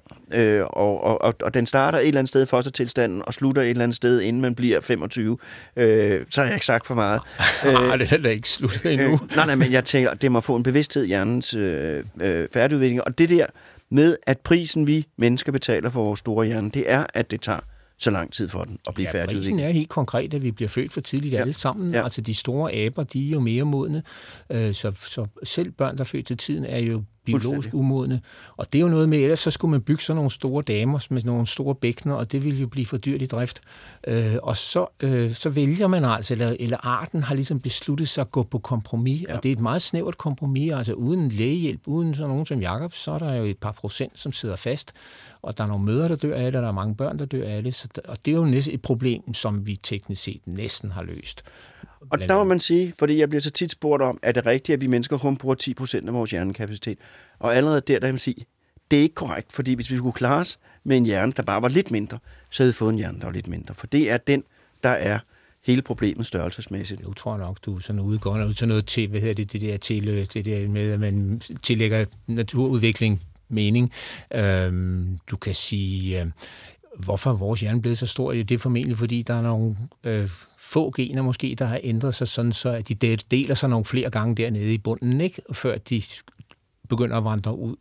og den starter et eller andet sted i fostertilstanden og slutter et eller andet sted, inden man bliver 25. Så har jeg ikke sagt for meget. Det er da ikke sluttet endnu. Nej, men jeg tænker, det må få en bevidsthed i hjernens færdigudvikling. Og det der med, at prisen, vi mennesker betaler for vores store hjerne, det er, at det tager så lang tid for den at blive færdigudviklet. Prisen er helt konkret, at vi bliver født for tidligt alle sammen. Ja. Altså de store aber, de er jo mere modne. Så selv børn, der er født til tiden, er jo biologisk umodne. Og det er jo noget med, ellers så skulle man bygge sådan nogle store damer med nogle store bækkener, og det ville jo blive for dyrt i drift. Og så vælger man altså, eller arten har ligesom besluttet sig at gå på kompromis, og det er et meget snævert kompromis, altså uden lægehjælp, uden sådan nogen som Jakob, så er der jo et par procent, som sidder fast, og der er nogle mødre, der dør af det, og der er mange børn, der dør af det, og det er jo næsten et problem, som vi teknisk set næsten har løst. Og der må man sige, fordi jeg bliver så tit spurgt om, er det rigtigt, at vi mennesker kun bruger 10% af vores hjernekapacitet? Og allerede der kan man sige, det er ikke korrekt, fordi hvis vi skulle klare os med en hjerne, der bare var lidt mindre, så havde vi fået en hjerne, der var lidt mindre. For det er den, der er hele problemet størrelsesmæssigt. Jeg tror nok, du er sådan udgående ud til noget til, det der med, at man tillægger naturudvikling mening. Du kan sige, hvorfor vores hjerne er blevet så stor? Det er formentlig, fordi der er nogle få gener måske, der har ændret sig sådan, så at de deler sig nogle flere gange dernede i bunden, ikke? Før de begynder at vandre ud.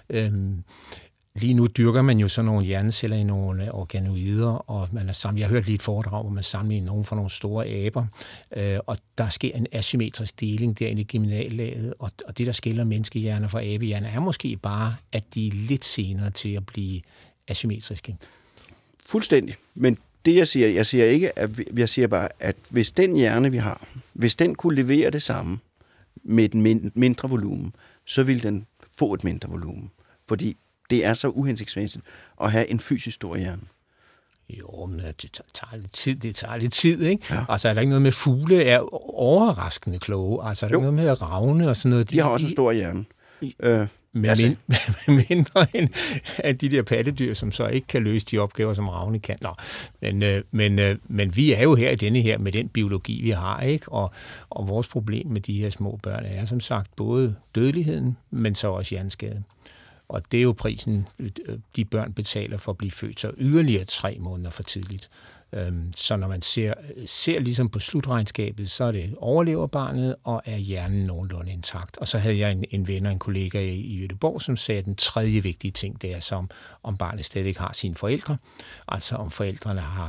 Lige nu dyrker man jo sådan nogle hjerneceller i nogle organoider, og man har samlet, jeg har hørt lige et foredrag, hvor man samler nogen fra nogle store aber, og der sker en asymmetrisk deling derinde i geminallaget, og det, der skiller menneskehjerner fra abehjerner, er måske bare, at de er lidt senere til at blive asymmetriske. Fuldstændig. Men det, jeg siger ikke, at jeg siger bare, at hvis den hjerne, vi har, hvis den kunne levere det samme med et mindre volumen, så ville den få et mindre volumen. Fordi det er så uhensigtsmæssigt at have en fysisk stor hjerne. Jo, men det tager lidt tid, ikke? Ja. Altså, er der ikke noget med fugle, er overraskende kloge. Altså, er der ikke noget med ravne og sådan noget? De har også en stor hjerne. Mindre end de der pattedyr, som så ikke kan løse de opgaver, som ravne kan. Nå, men vi er jo her i denne her med den biologi, vi har, ikke? Og vores problem med de her små børn er som sagt både dødeligheden, men så også hjerneskade. Og det er jo prisen, de børn betaler for at blive født, så yderligere 3 måneder for tidligt. Så når man ser ligesom på slutregnskabet, så er det overlever barnet, og er hjernen nogenlunde intakt. Og så havde jeg en ven og en kollega i Göteborg, som sagde, at den tredje vigtige ting, det er som om barnet stadig har sine forældre. Altså om forældrene har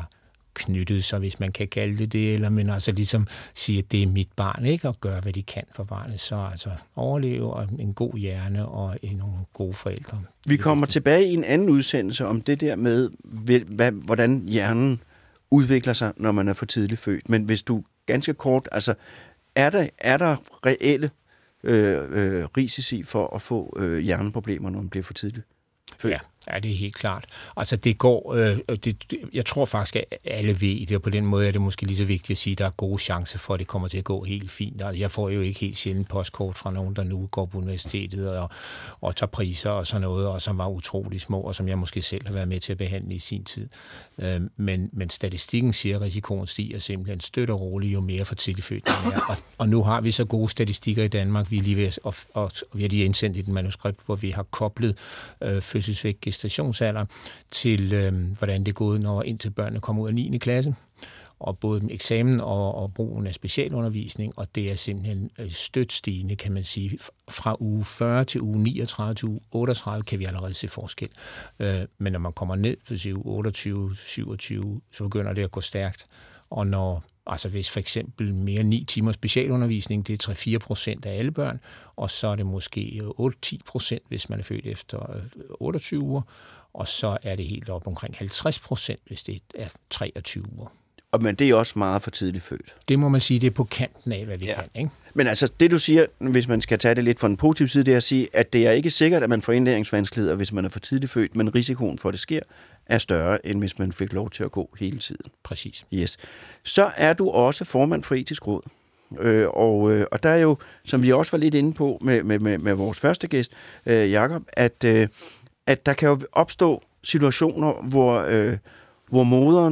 knyttet sig, hvis man kan kalde det, eller men altså ligesom sige, at det er mit barn, ikke? Og gøre, hvad de kan for barnet. Så altså overleve og en god hjerne og nogle gode forældre. Vi kommer tilbage i en anden udsendelse om det der med, hvordan hjernen udvikler sig, når man er for tidligt født. Men hvis du ganske kort, altså er der reelle risici for at få hjerneproblemer, når man bliver for tidligt født? Ja, det er helt klart. Altså det går, jeg tror faktisk, at alle ved det, og på den måde er det måske lige så vigtigt at sige, at der er gode chancer for, at det kommer til at gå helt fint. Altså, jeg får jo ikke helt sjældent postkort fra nogen, der nu går på universitetet og tager priser og sådan noget, og som var utrolig små, og som jeg måske selv har været med til at behandle i sin tid. Men statistikken siger, at risikoen stiger simpelthen støt og roligt, jo mere for tidligt født man er. Og nu har vi så gode statistikker i Danmark, vi er lige ved, og vi har lige indsendt et manuskript, hvor vi har koblet fødselsvægt gestationsalder til, hvordan det er gået, når indtil børnene kommer ud af 9. klasse. Og både eksamen og brugen af specialundervisning, og det er simpelthen støt stigende, kan man sige. Fra uge 40 til uge 39 til uge 38 kan vi allerede se forskel. Men når man kommer ned til uge 28, 27, så begynder det at gå stærkt. Og når altså hvis for eksempel mere end 9 timer specialundervisning, det er 3-4% af alle børn, og så er det måske 8-10%, hvis man er født efter 28 uger, og så er det helt op omkring 50%, hvis det er 23 uger. Men det er også meget for tidligt født. Det må man sige, det er på kanten af, hvad vi kan, ikke? Men altså, det du siger, hvis man skal tage det lidt fra den positive side, det er at sige, at det er ikke sikkert, at man får indlæringsvanskeligheder, hvis man er for tidligt født, men risikoen for, at det sker, er større, end hvis man fik lov til at gå hele tiden. Præcis. Yes. Så er du også formand for Etisk Råd. Og der er jo, som vi også var lidt inde på med vores første gæst, Jakob, at der kan jo opstå situationer, hvor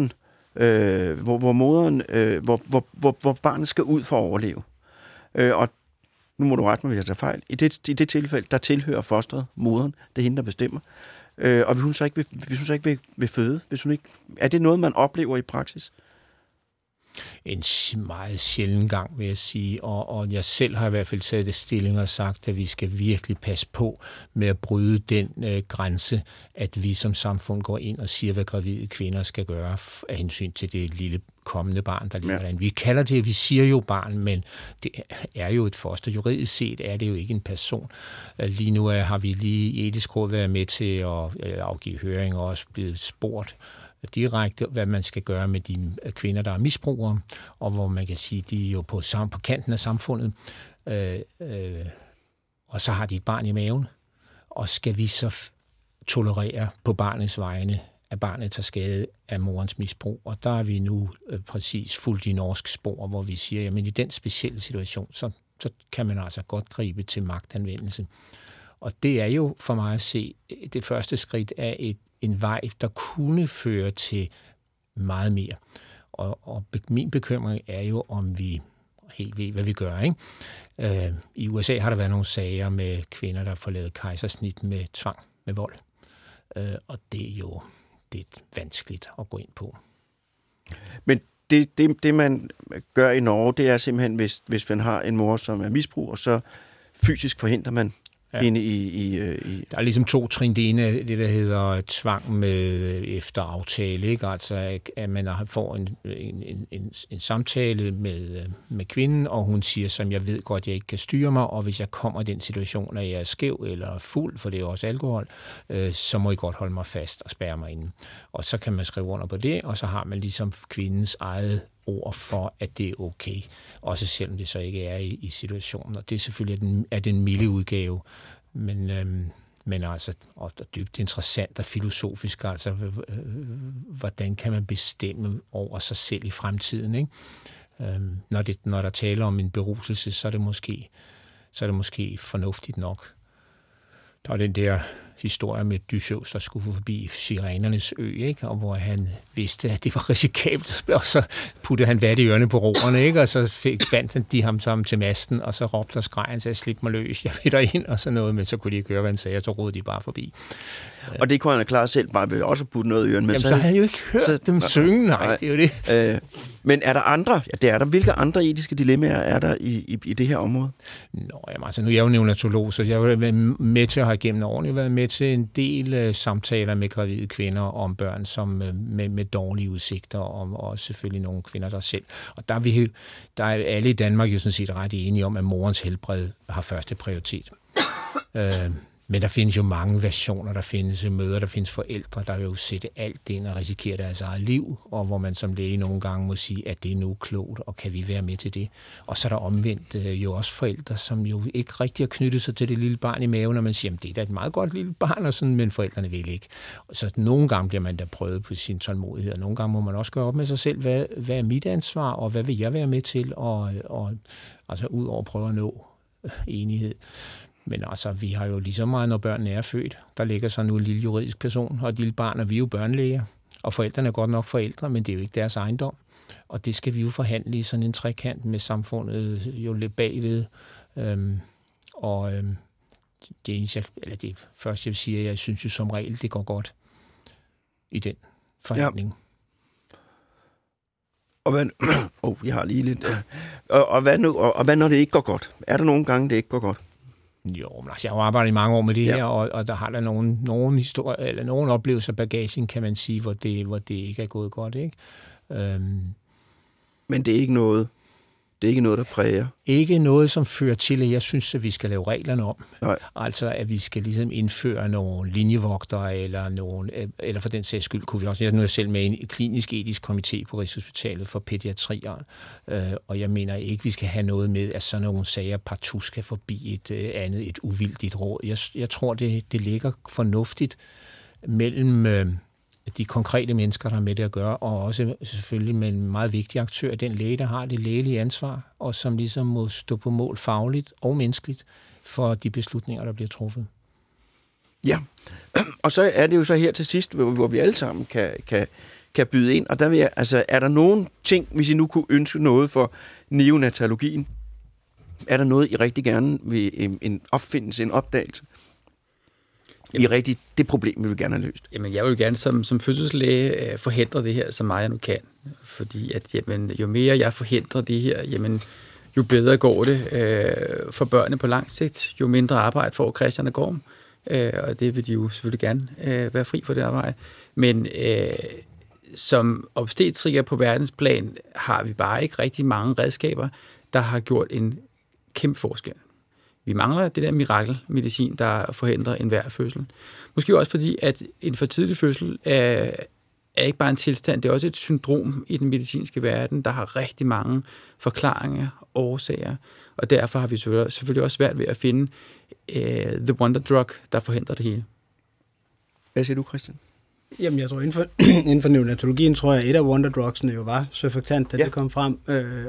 barnet skal ud for at overleve. Og nu må du rette mig, hvis jeg tager fejl. I det tilfælde, der tilhører fosteret moderen. Det er hende, der bestemmer. Og hvis hun så ikke vil føde, er det noget, man oplever i praksis? En meget sjælden gang, vil jeg sige, og jeg selv har i hvert fald taget det stilling og sagt, at vi skal virkelig passe på med at bryde den grænse, at vi som samfund går ind og siger, hvad gravide kvinder skal gøre af hensyn til det lille kommende barn, der ligger derinde. Vi kalder det, vi siger jo barn, men det er jo et foster. Juridisk set er det jo ikke en person. Lige nu har vi lige i Etisk Råd været med til at afgive høring og også blevet spurgt direkte, hvad man skal gøre med de kvinder, der er misbrugere, og hvor man kan sige, de er jo på kanten af samfundet, og så har de et barn i maven, og skal vi så tolerere på barnets vegne, at barnet tager skade af morens misbrug, og der er vi nu præcis fuldt i norsk spor, hvor vi siger, jamen i den specielle situation, så kan man altså godt gribe til magtanvendelse. Og det er jo for mig at se, det første skridt af en vej, der kunne føre til meget mere. Og min bekymring er jo, om vi helt ved, hvad vi gør, ikke? I USA har der været nogle sager med kvinder, der får lavet kejsersnit med tvang, med vold. Og det er jo vanskeligt at gå ind på. Men det man gør i Norge, det er simpelthen, hvis man har en mor, som er misbruger, så fysisk forhindrer man inde i... Der er ligesom 2 trin. Det ene er det, der hedder tvang med efter aftale, ikke? Altså, at man får en samtale med kvinden, og hun siger, som jeg ved godt, jeg ikke kan styre mig, og hvis jeg kommer i den situation, at jeg er skæv eller fuld, for det er også alkohol, så må I godt holde mig fast og spærre mig inde. Og så kan man skrive under på det, og så har man ligesom kvindens eget ord for, at det er okay. Også selvom det så ikke er i situationen. Og det er selvfølgelig den milde udgave. Men altså, og dybt interessant og filosofisk, altså, hvordan kan man bestemme over sig selv i fremtiden, ikke? Når der taler om en beruselse, så er det måske fornuftigt nok. Der var den der historie med Odysseus, der skulle forbi Sirenernes ø, ikke? Og hvor han vidste, at det var risikabelt, og så puttede han vat i ørerne på roerne, ikke? Og så bandt de ham sammen til masten, og så råbte og skreg han, så slip mig løs, jeg vil derind, og sådan noget, men så kunne de ikke høre, hvad han sagde, og så rodede de bare forbi. Og det kunne han have klaret selv, bare ved også at putte noget i ørerne. Jamen, så havde han jo ikke hørt dem synge, nej, det er jo det. Men er der andre? Ja, det er der. Hvilke andre etiske dilemmaer er der i det her område? Nå, jamen, altså, nu er jeg jo neonatolog, så jeg har været med til at have gennem årene været med til en del samtaler med gravide kvinder om børn som med dårlige udsigter, og selvfølgelig nogle kvinder der selv. Og der er alle i Danmark jo sådan set ret enige om, at morens helbred har første prioritet. Men der findes jo mange versioner, der findes mødre, der findes forældre, der vil jo sætte alt ind og risikere deres eget liv, og hvor man som læge nogle gange må sige, at det er nu klogt, og kan vi være med til det? Og så er der omvendt jo også forældre, som jo ikke rigtig har knyttet sig til det lille barn i maven, og man siger, at det er da et meget godt lille barn, og sådan, men forældrene vil ikke. Så nogle gange bliver man da prøvet på sin tålmodighed, og nogle gange må man også gøre op med sig selv, hvad er mit ansvar, og hvad vil jeg være med til, og altså ud over at prøve at nå enighed. Men altså, vi har jo lige så meget, når børnene er født. Der ligger så nu en lille juridisk person og et lille barn, og vi er jo børnelæger. Og forældrene er godt nok forældre, men det er jo ikke deres ejendom. Og det skal vi jo forhandle i sådan en trekant med samfundet jo lidt bagved. Det første, jeg vil sige, jeg synes jo som regel, det går godt i den forhandling. Ja. Og hvad, jeg har lige lidt... Og hvad når det ikke går godt? Er der nogle gange, det ikke går godt? Jo, men altså, jeg har jo arbejdet i mange år med det her, og der har der nogle historier, eller nogle oplevelser af bagagen, kan man sige, hvor det ikke er gået godt, ikke? Men det er ikke noget, der præger? Ikke noget, som fører til, at jeg synes, at vi skal lave reglerne om. Nej. Altså, at vi skal ligesom indføre nogle linjevogtere, eller for den sags skyld, kunne vi også... Nu er jeg selv med i en klinisk etisk komité på Rigshospitalet for pædiatrier, og jeg mener ikke, vi skal have noget med, at sådan nogle sager partout skal forbi et uvildigt råd. Jeg tror, det ligger fornuftigt mellem... de konkrete mennesker, der er med det at gøre, og også selvfølgelig med en meget vigtig aktør, den læge, der har det lægelige ansvar, og som ligesom må stå på mål fagligt og menneskeligt for de beslutninger, der bliver truffet. Ja, og så er det jo så her til sidst, hvor vi alle sammen kan byde ind, og der vil jeg, altså, er der nogen ting, hvis I nu kunne ønske noget for neonatologien, er der noget, I rigtig gerne vil en opfindelse, en opdagelse? Det problem, vi vil gerne have løst. Jamen, jeg vil gerne som fødselslæge forhindre det her, så meget jeg nu kan. Fordi at, jo mere jeg forhindrer det her, jo bedre går det for børnene på lang sigt. Jo mindre arbejde får Christian og Gorm. Og det vil de jo selvfølgelig gerne være fri for det arbejde. Men som obstetriker på verdensplan har vi bare ikke rigtig mange redskaber, der har gjort en kæmpe forskel. Vi mangler det der mirakelmedicin, der forhindrer enhver fødsel. Måske også fordi, at en for tidlig fødsel er ikke bare en tilstand, det er også et syndrom i den medicinske verden, der har rigtig mange forklaringer, årsager, og derfor har vi selvfølgelig også svært ved at finde the wonder drug, der forhindrer det hele. Hvad siger du, Christian? Jamen, jeg tror, inden for neonatologien, tror jeg, et af wonder drugsene jo var surfactant, da det kom frem,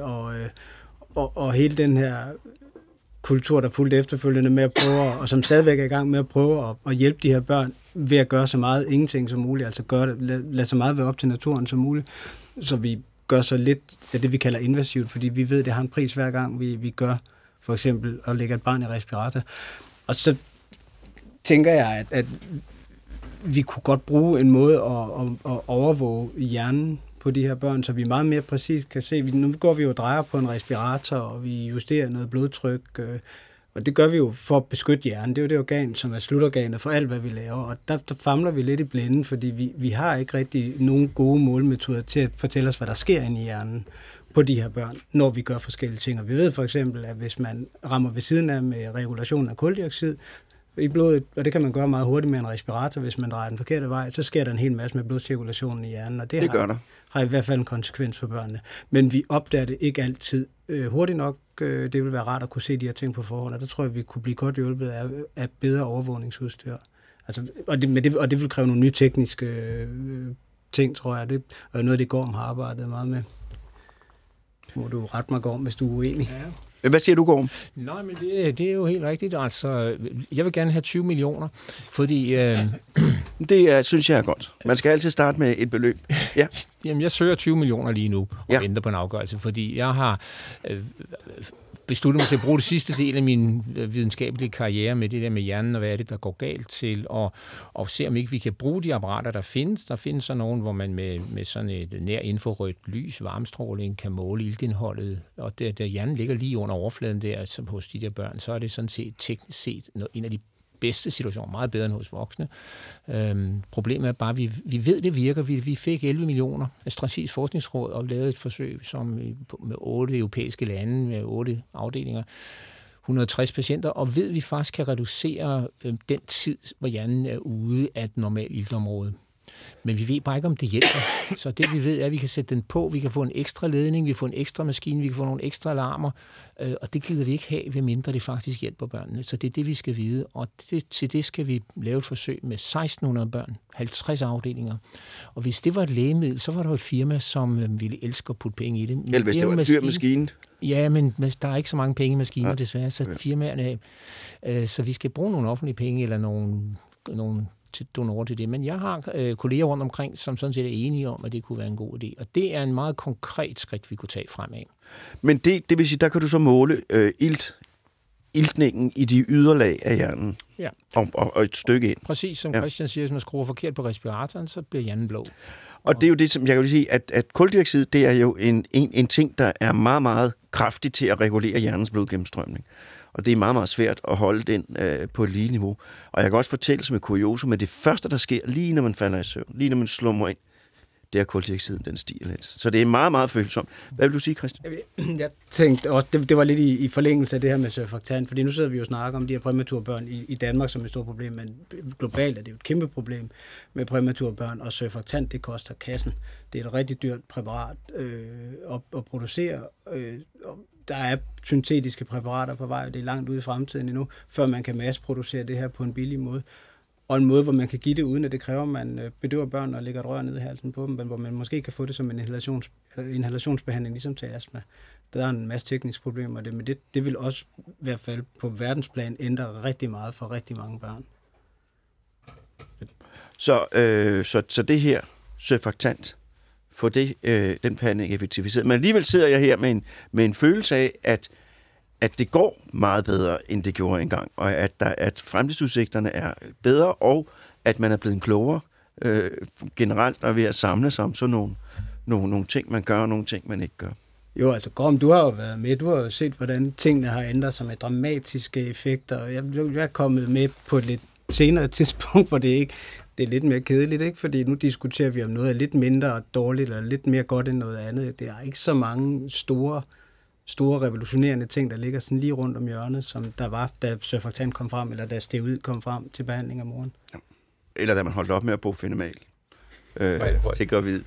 og hele den her kultur, der fulgte efterfølgende med at prøve, og som stadigvæk er i gang med at prøve at hjælpe de her børn ved at gøre så meget ingenting som muligt, altså lade så meget være op til naturen som muligt, så vi gør så lidt af det, vi kalder invasivt, fordi vi ved, at det har en pris hver gang, vi gør for eksempel at lægge et barn i respirator. Og så tænker jeg, at vi kunne godt bruge en måde at overvåge hjernen på de her børn, så vi meget mere præcis kan se. Nu går vi jo og drejer på en respirator, og vi justerer noget blodtryk, og det gør vi jo for at beskytte hjernen. Det er jo det organ, som er slutorganet for alt, hvad vi laver, og der famler vi lidt i blinden, fordi vi har ikke rigtig nogen gode målemetoder til at fortælle os, hvad der sker inde i hjernen på de her børn, når vi gør forskellige ting. Og vi ved for eksempel, at hvis man rammer ved siden af med regulation af kuldioxid i blodet, og det kan man gøre meget hurtigt med en respirator, hvis man drejer den forkerte vej, så sker der en hel masse med blodcirkulationen i hjernen, og det har i hvert fald en konsekvens for børnene. Men vi opdager det ikke altid hurtigt nok. Det vil være rart at kunne se de her ting på forhånd, og der tror jeg, vi kunne blive godt hjulpet af bedre overvågningsudstyr. Altså, og det vil kræve nogle nye tekniske ting, tror jeg. Det er noget, det Gorm har arbejdet meget med. Må du rette mig, Gorm, hvis du er uenig. Ja. Hvad siger du, Gorm? Nej, men det er jo helt rigtigt. Altså, jeg vil gerne have 20 millioner, fordi... Det synes jeg er godt. Man skal altid starte med et beløb. Ja. Jamen, jeg søger 20 millioner lige nu og venter på en afgørelse, fordi jeg har besluttet mig til at bruge det sidste del af min videnskabelige karriere med det der med hjernen, og hvad er det, der går galt til, og se om ikke vi kan bruge de apparater, der findes. Der findes så nogen, hvor man med sådan et nær infrarødt lys, varmestråling, kan måle iltindholdet, og der hjernen ligger lige under overfladen der, som hos de der børn, så er det sådan set teknisk set en af de bedste situation, meget bedre end hos voksne. Problemet er bare, at vi ved, det virker. Vi fik 11 millioner af Strategisk Forskningsråd og lavede et forsøg med 8 europæiske lande, med 8 afdelinger, 160 patienter, og ved, at vi faktisk kan reducere den tid, hvor hjernen er ude af et normalt iltområde. Men vi ved bare ikke, om det hjælper. Så det, vi ved, er, at vi kan sætte den på, vi kan få en ekstra ledning, vi kan få en ekstra maskine, vi kan få nogle ekstra alarmer, og det gider vi ikke have, ved mindre det faktisk hjælper børnene. Så det er det, vi skal vide, og til det skal vi lave et forsøg med 1.600 børn, 50 afdelinger. Og hvis det var et lægemiddel, så var der et firma, som ville elske at putte penge i det. Eller hvis det var en dyr maskine. Ja, men der er ikke så mange penge i maskiner, desværre, så firmaerne så vi skal bruge nogle offentlige penge, eller nogle til donorer til det. Men jeg har kolleger rundt omkring, som sådan set er enige om, at det kunne være en god idé. Og det er en meget konkret skridt, vi kunne tage fremad. Men det vil sige, der kan du så måle iltningen i de yderlag af hjernen. Ja. Og et stykke ind. Præcis som Christian siger, hvis man skruer forkert på respiratoren, så bliver hjernen blå. Og det er jo det, som jeg kan sige, at kuldioxid, det er jo en ting, der er meget, meget kraftig til at regulere hjernens blodgennemstrømning. Og det er meget, meget svært at holde den på et lige niveau. Og jeg kan også fortælle som et kuriosum, at det første, der sker, lige når man falder i søvn, lige når man slummer ind, det er kuldioxiden, den stiger lidt. Så det er meget, meget følsomt. Hvad vil du sige, Christian? Jeg tænkte, og det var lidt i forlængelse af det her med surfaktant, fordi nu sidder vi jo og snakker om de her præmature børn i Danmark som et stort problem, men globalt er det jo et kæmpe problem med præmature børn, og surfaktant, det koster kassen. Det er et rigtig dyrt præparat at producere, og der er syntetiske præparater på vej, og det er langt ude i fremtiden endnu, før man kan masseproducere det her på en billig måde. Og en måde, hvor man kan give det, uden at det kræver, at man bedøver børn og lægger et rør ned i halsen på dem, men hvor man måske kan få det som en inhalationsbehandling, ligesom til astma. Der er en masse tekniske problemer, men det vil også i hvert fald på verdensplan ændre rigtig meget for rigtig mange børn. Så det her surfaktant, få den behandling effektiviseret. Men alligevel sidder jeg her med en følelse af, at det går meget bedre, end det gjorde engang, og at fremtidsudsigterne er bedre, og at man er blevet klogere generelt, og ved at samle sig om sådan nogle ting, man gør, og nogle ting, man ikke gør. Jo, altså Gorm, du har jo været med, du har jo set, hvordan tingene har ændret sig med dramatiske effekter, og jeg er kommet med på et lidt senere tidspunkt, hvor det er lidt mere kedeligt, ikke? Fordi nu diskuterer vi om noget er lidt mindre dårligt, eller lidt mere godt end noget andet. Det er ikke så mange store revolutionerende ting, der ligger sådan lige rundt om hjørnet, som der var, da surfaktant kom frem, eller da steroid kom frem til behandling af moren. Ja. Eller da man holdt op med at bruge fenomal til gravid.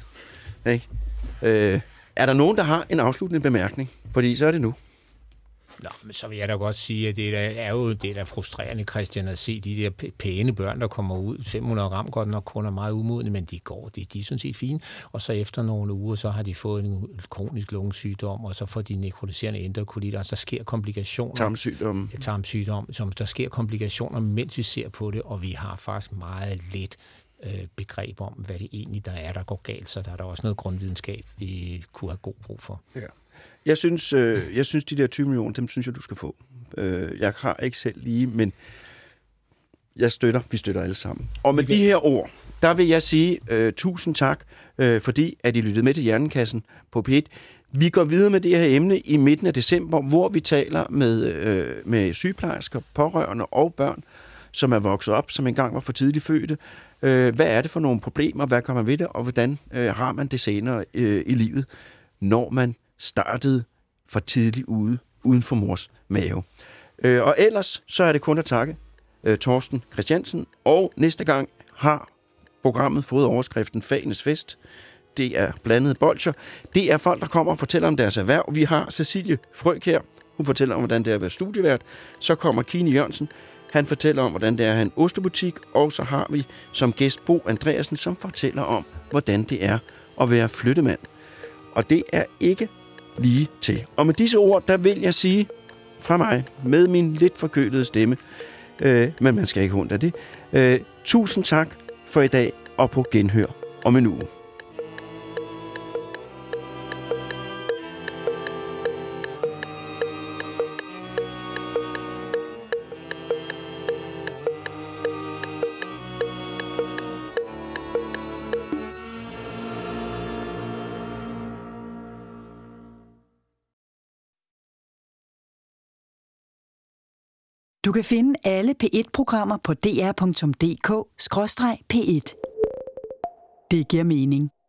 Er der nogen, der har en afsluttende bemærkning? Fordi så er det nu. Nå, men så vil jeg da godt sige, at det er da frustrerende, Christian, at se de der pæne børn, der kommer ud. 500 gram godt nok kun er meget umodne, men de er sådan set fine. Og så efter nogle uger, så har de fået en kronisk lungesygdom, og så får de nekrotiserende endokolitter, og så sker komplikationer. Tarmsygdom, som der sker komplikationer, mens vi ser på det, og vi har faktisk meget lidt begreb om, hvad det egentlig der går galt, så der er der også noget grundvidenskab, vi kunne have god brug for. Ja. Jeg synes, de der 20 millioner, dem synes jeg, du skal få. Jeg har ikke selv lige, men vi støtter alle sammen. Og med de her ord, der vil jeg sige tusind tak, fordi at I lyttede med til Hjernekassen på P1. Vi går videre med det her emne i midten af december, hvor vi taler med sygeplejersker, pårørende og børn, som er vokset op, som engang var for tidligt fødte. Hvad er det for nogle problemer? Hvad kan man ved det? Og hvordan har man det senere i livet, når man startede for tidligt uden for mors mave. Og ellers så er det kun at takke Torsten Christiansen, og næste gang har programmet fået overskriften Fagenes Fest. Det er blandede bolcher. Det er folk, der kommer og fortæller om deres erhverv. Vi har Cecilie Frøk her. Hun fortæller om, hvordan det er at være studievært. Så kommer Kine Jørgensen. Han fortæller om, hvordan det er at have en ostebutik. Og så har vi som gæst Bo Andreasen, som fortæller om, hvordan det er at være flyttemand. Og det er ikke lige til. Og med disse ord, der vil jeg sige fra mig, med min lidt forkølede stemme, men man skal ikke hunde af det. Tusind tak for i dag, og på genhør om en uge. Du kan finde alle P1-programmer på dr.dk/P1. Det giver mening.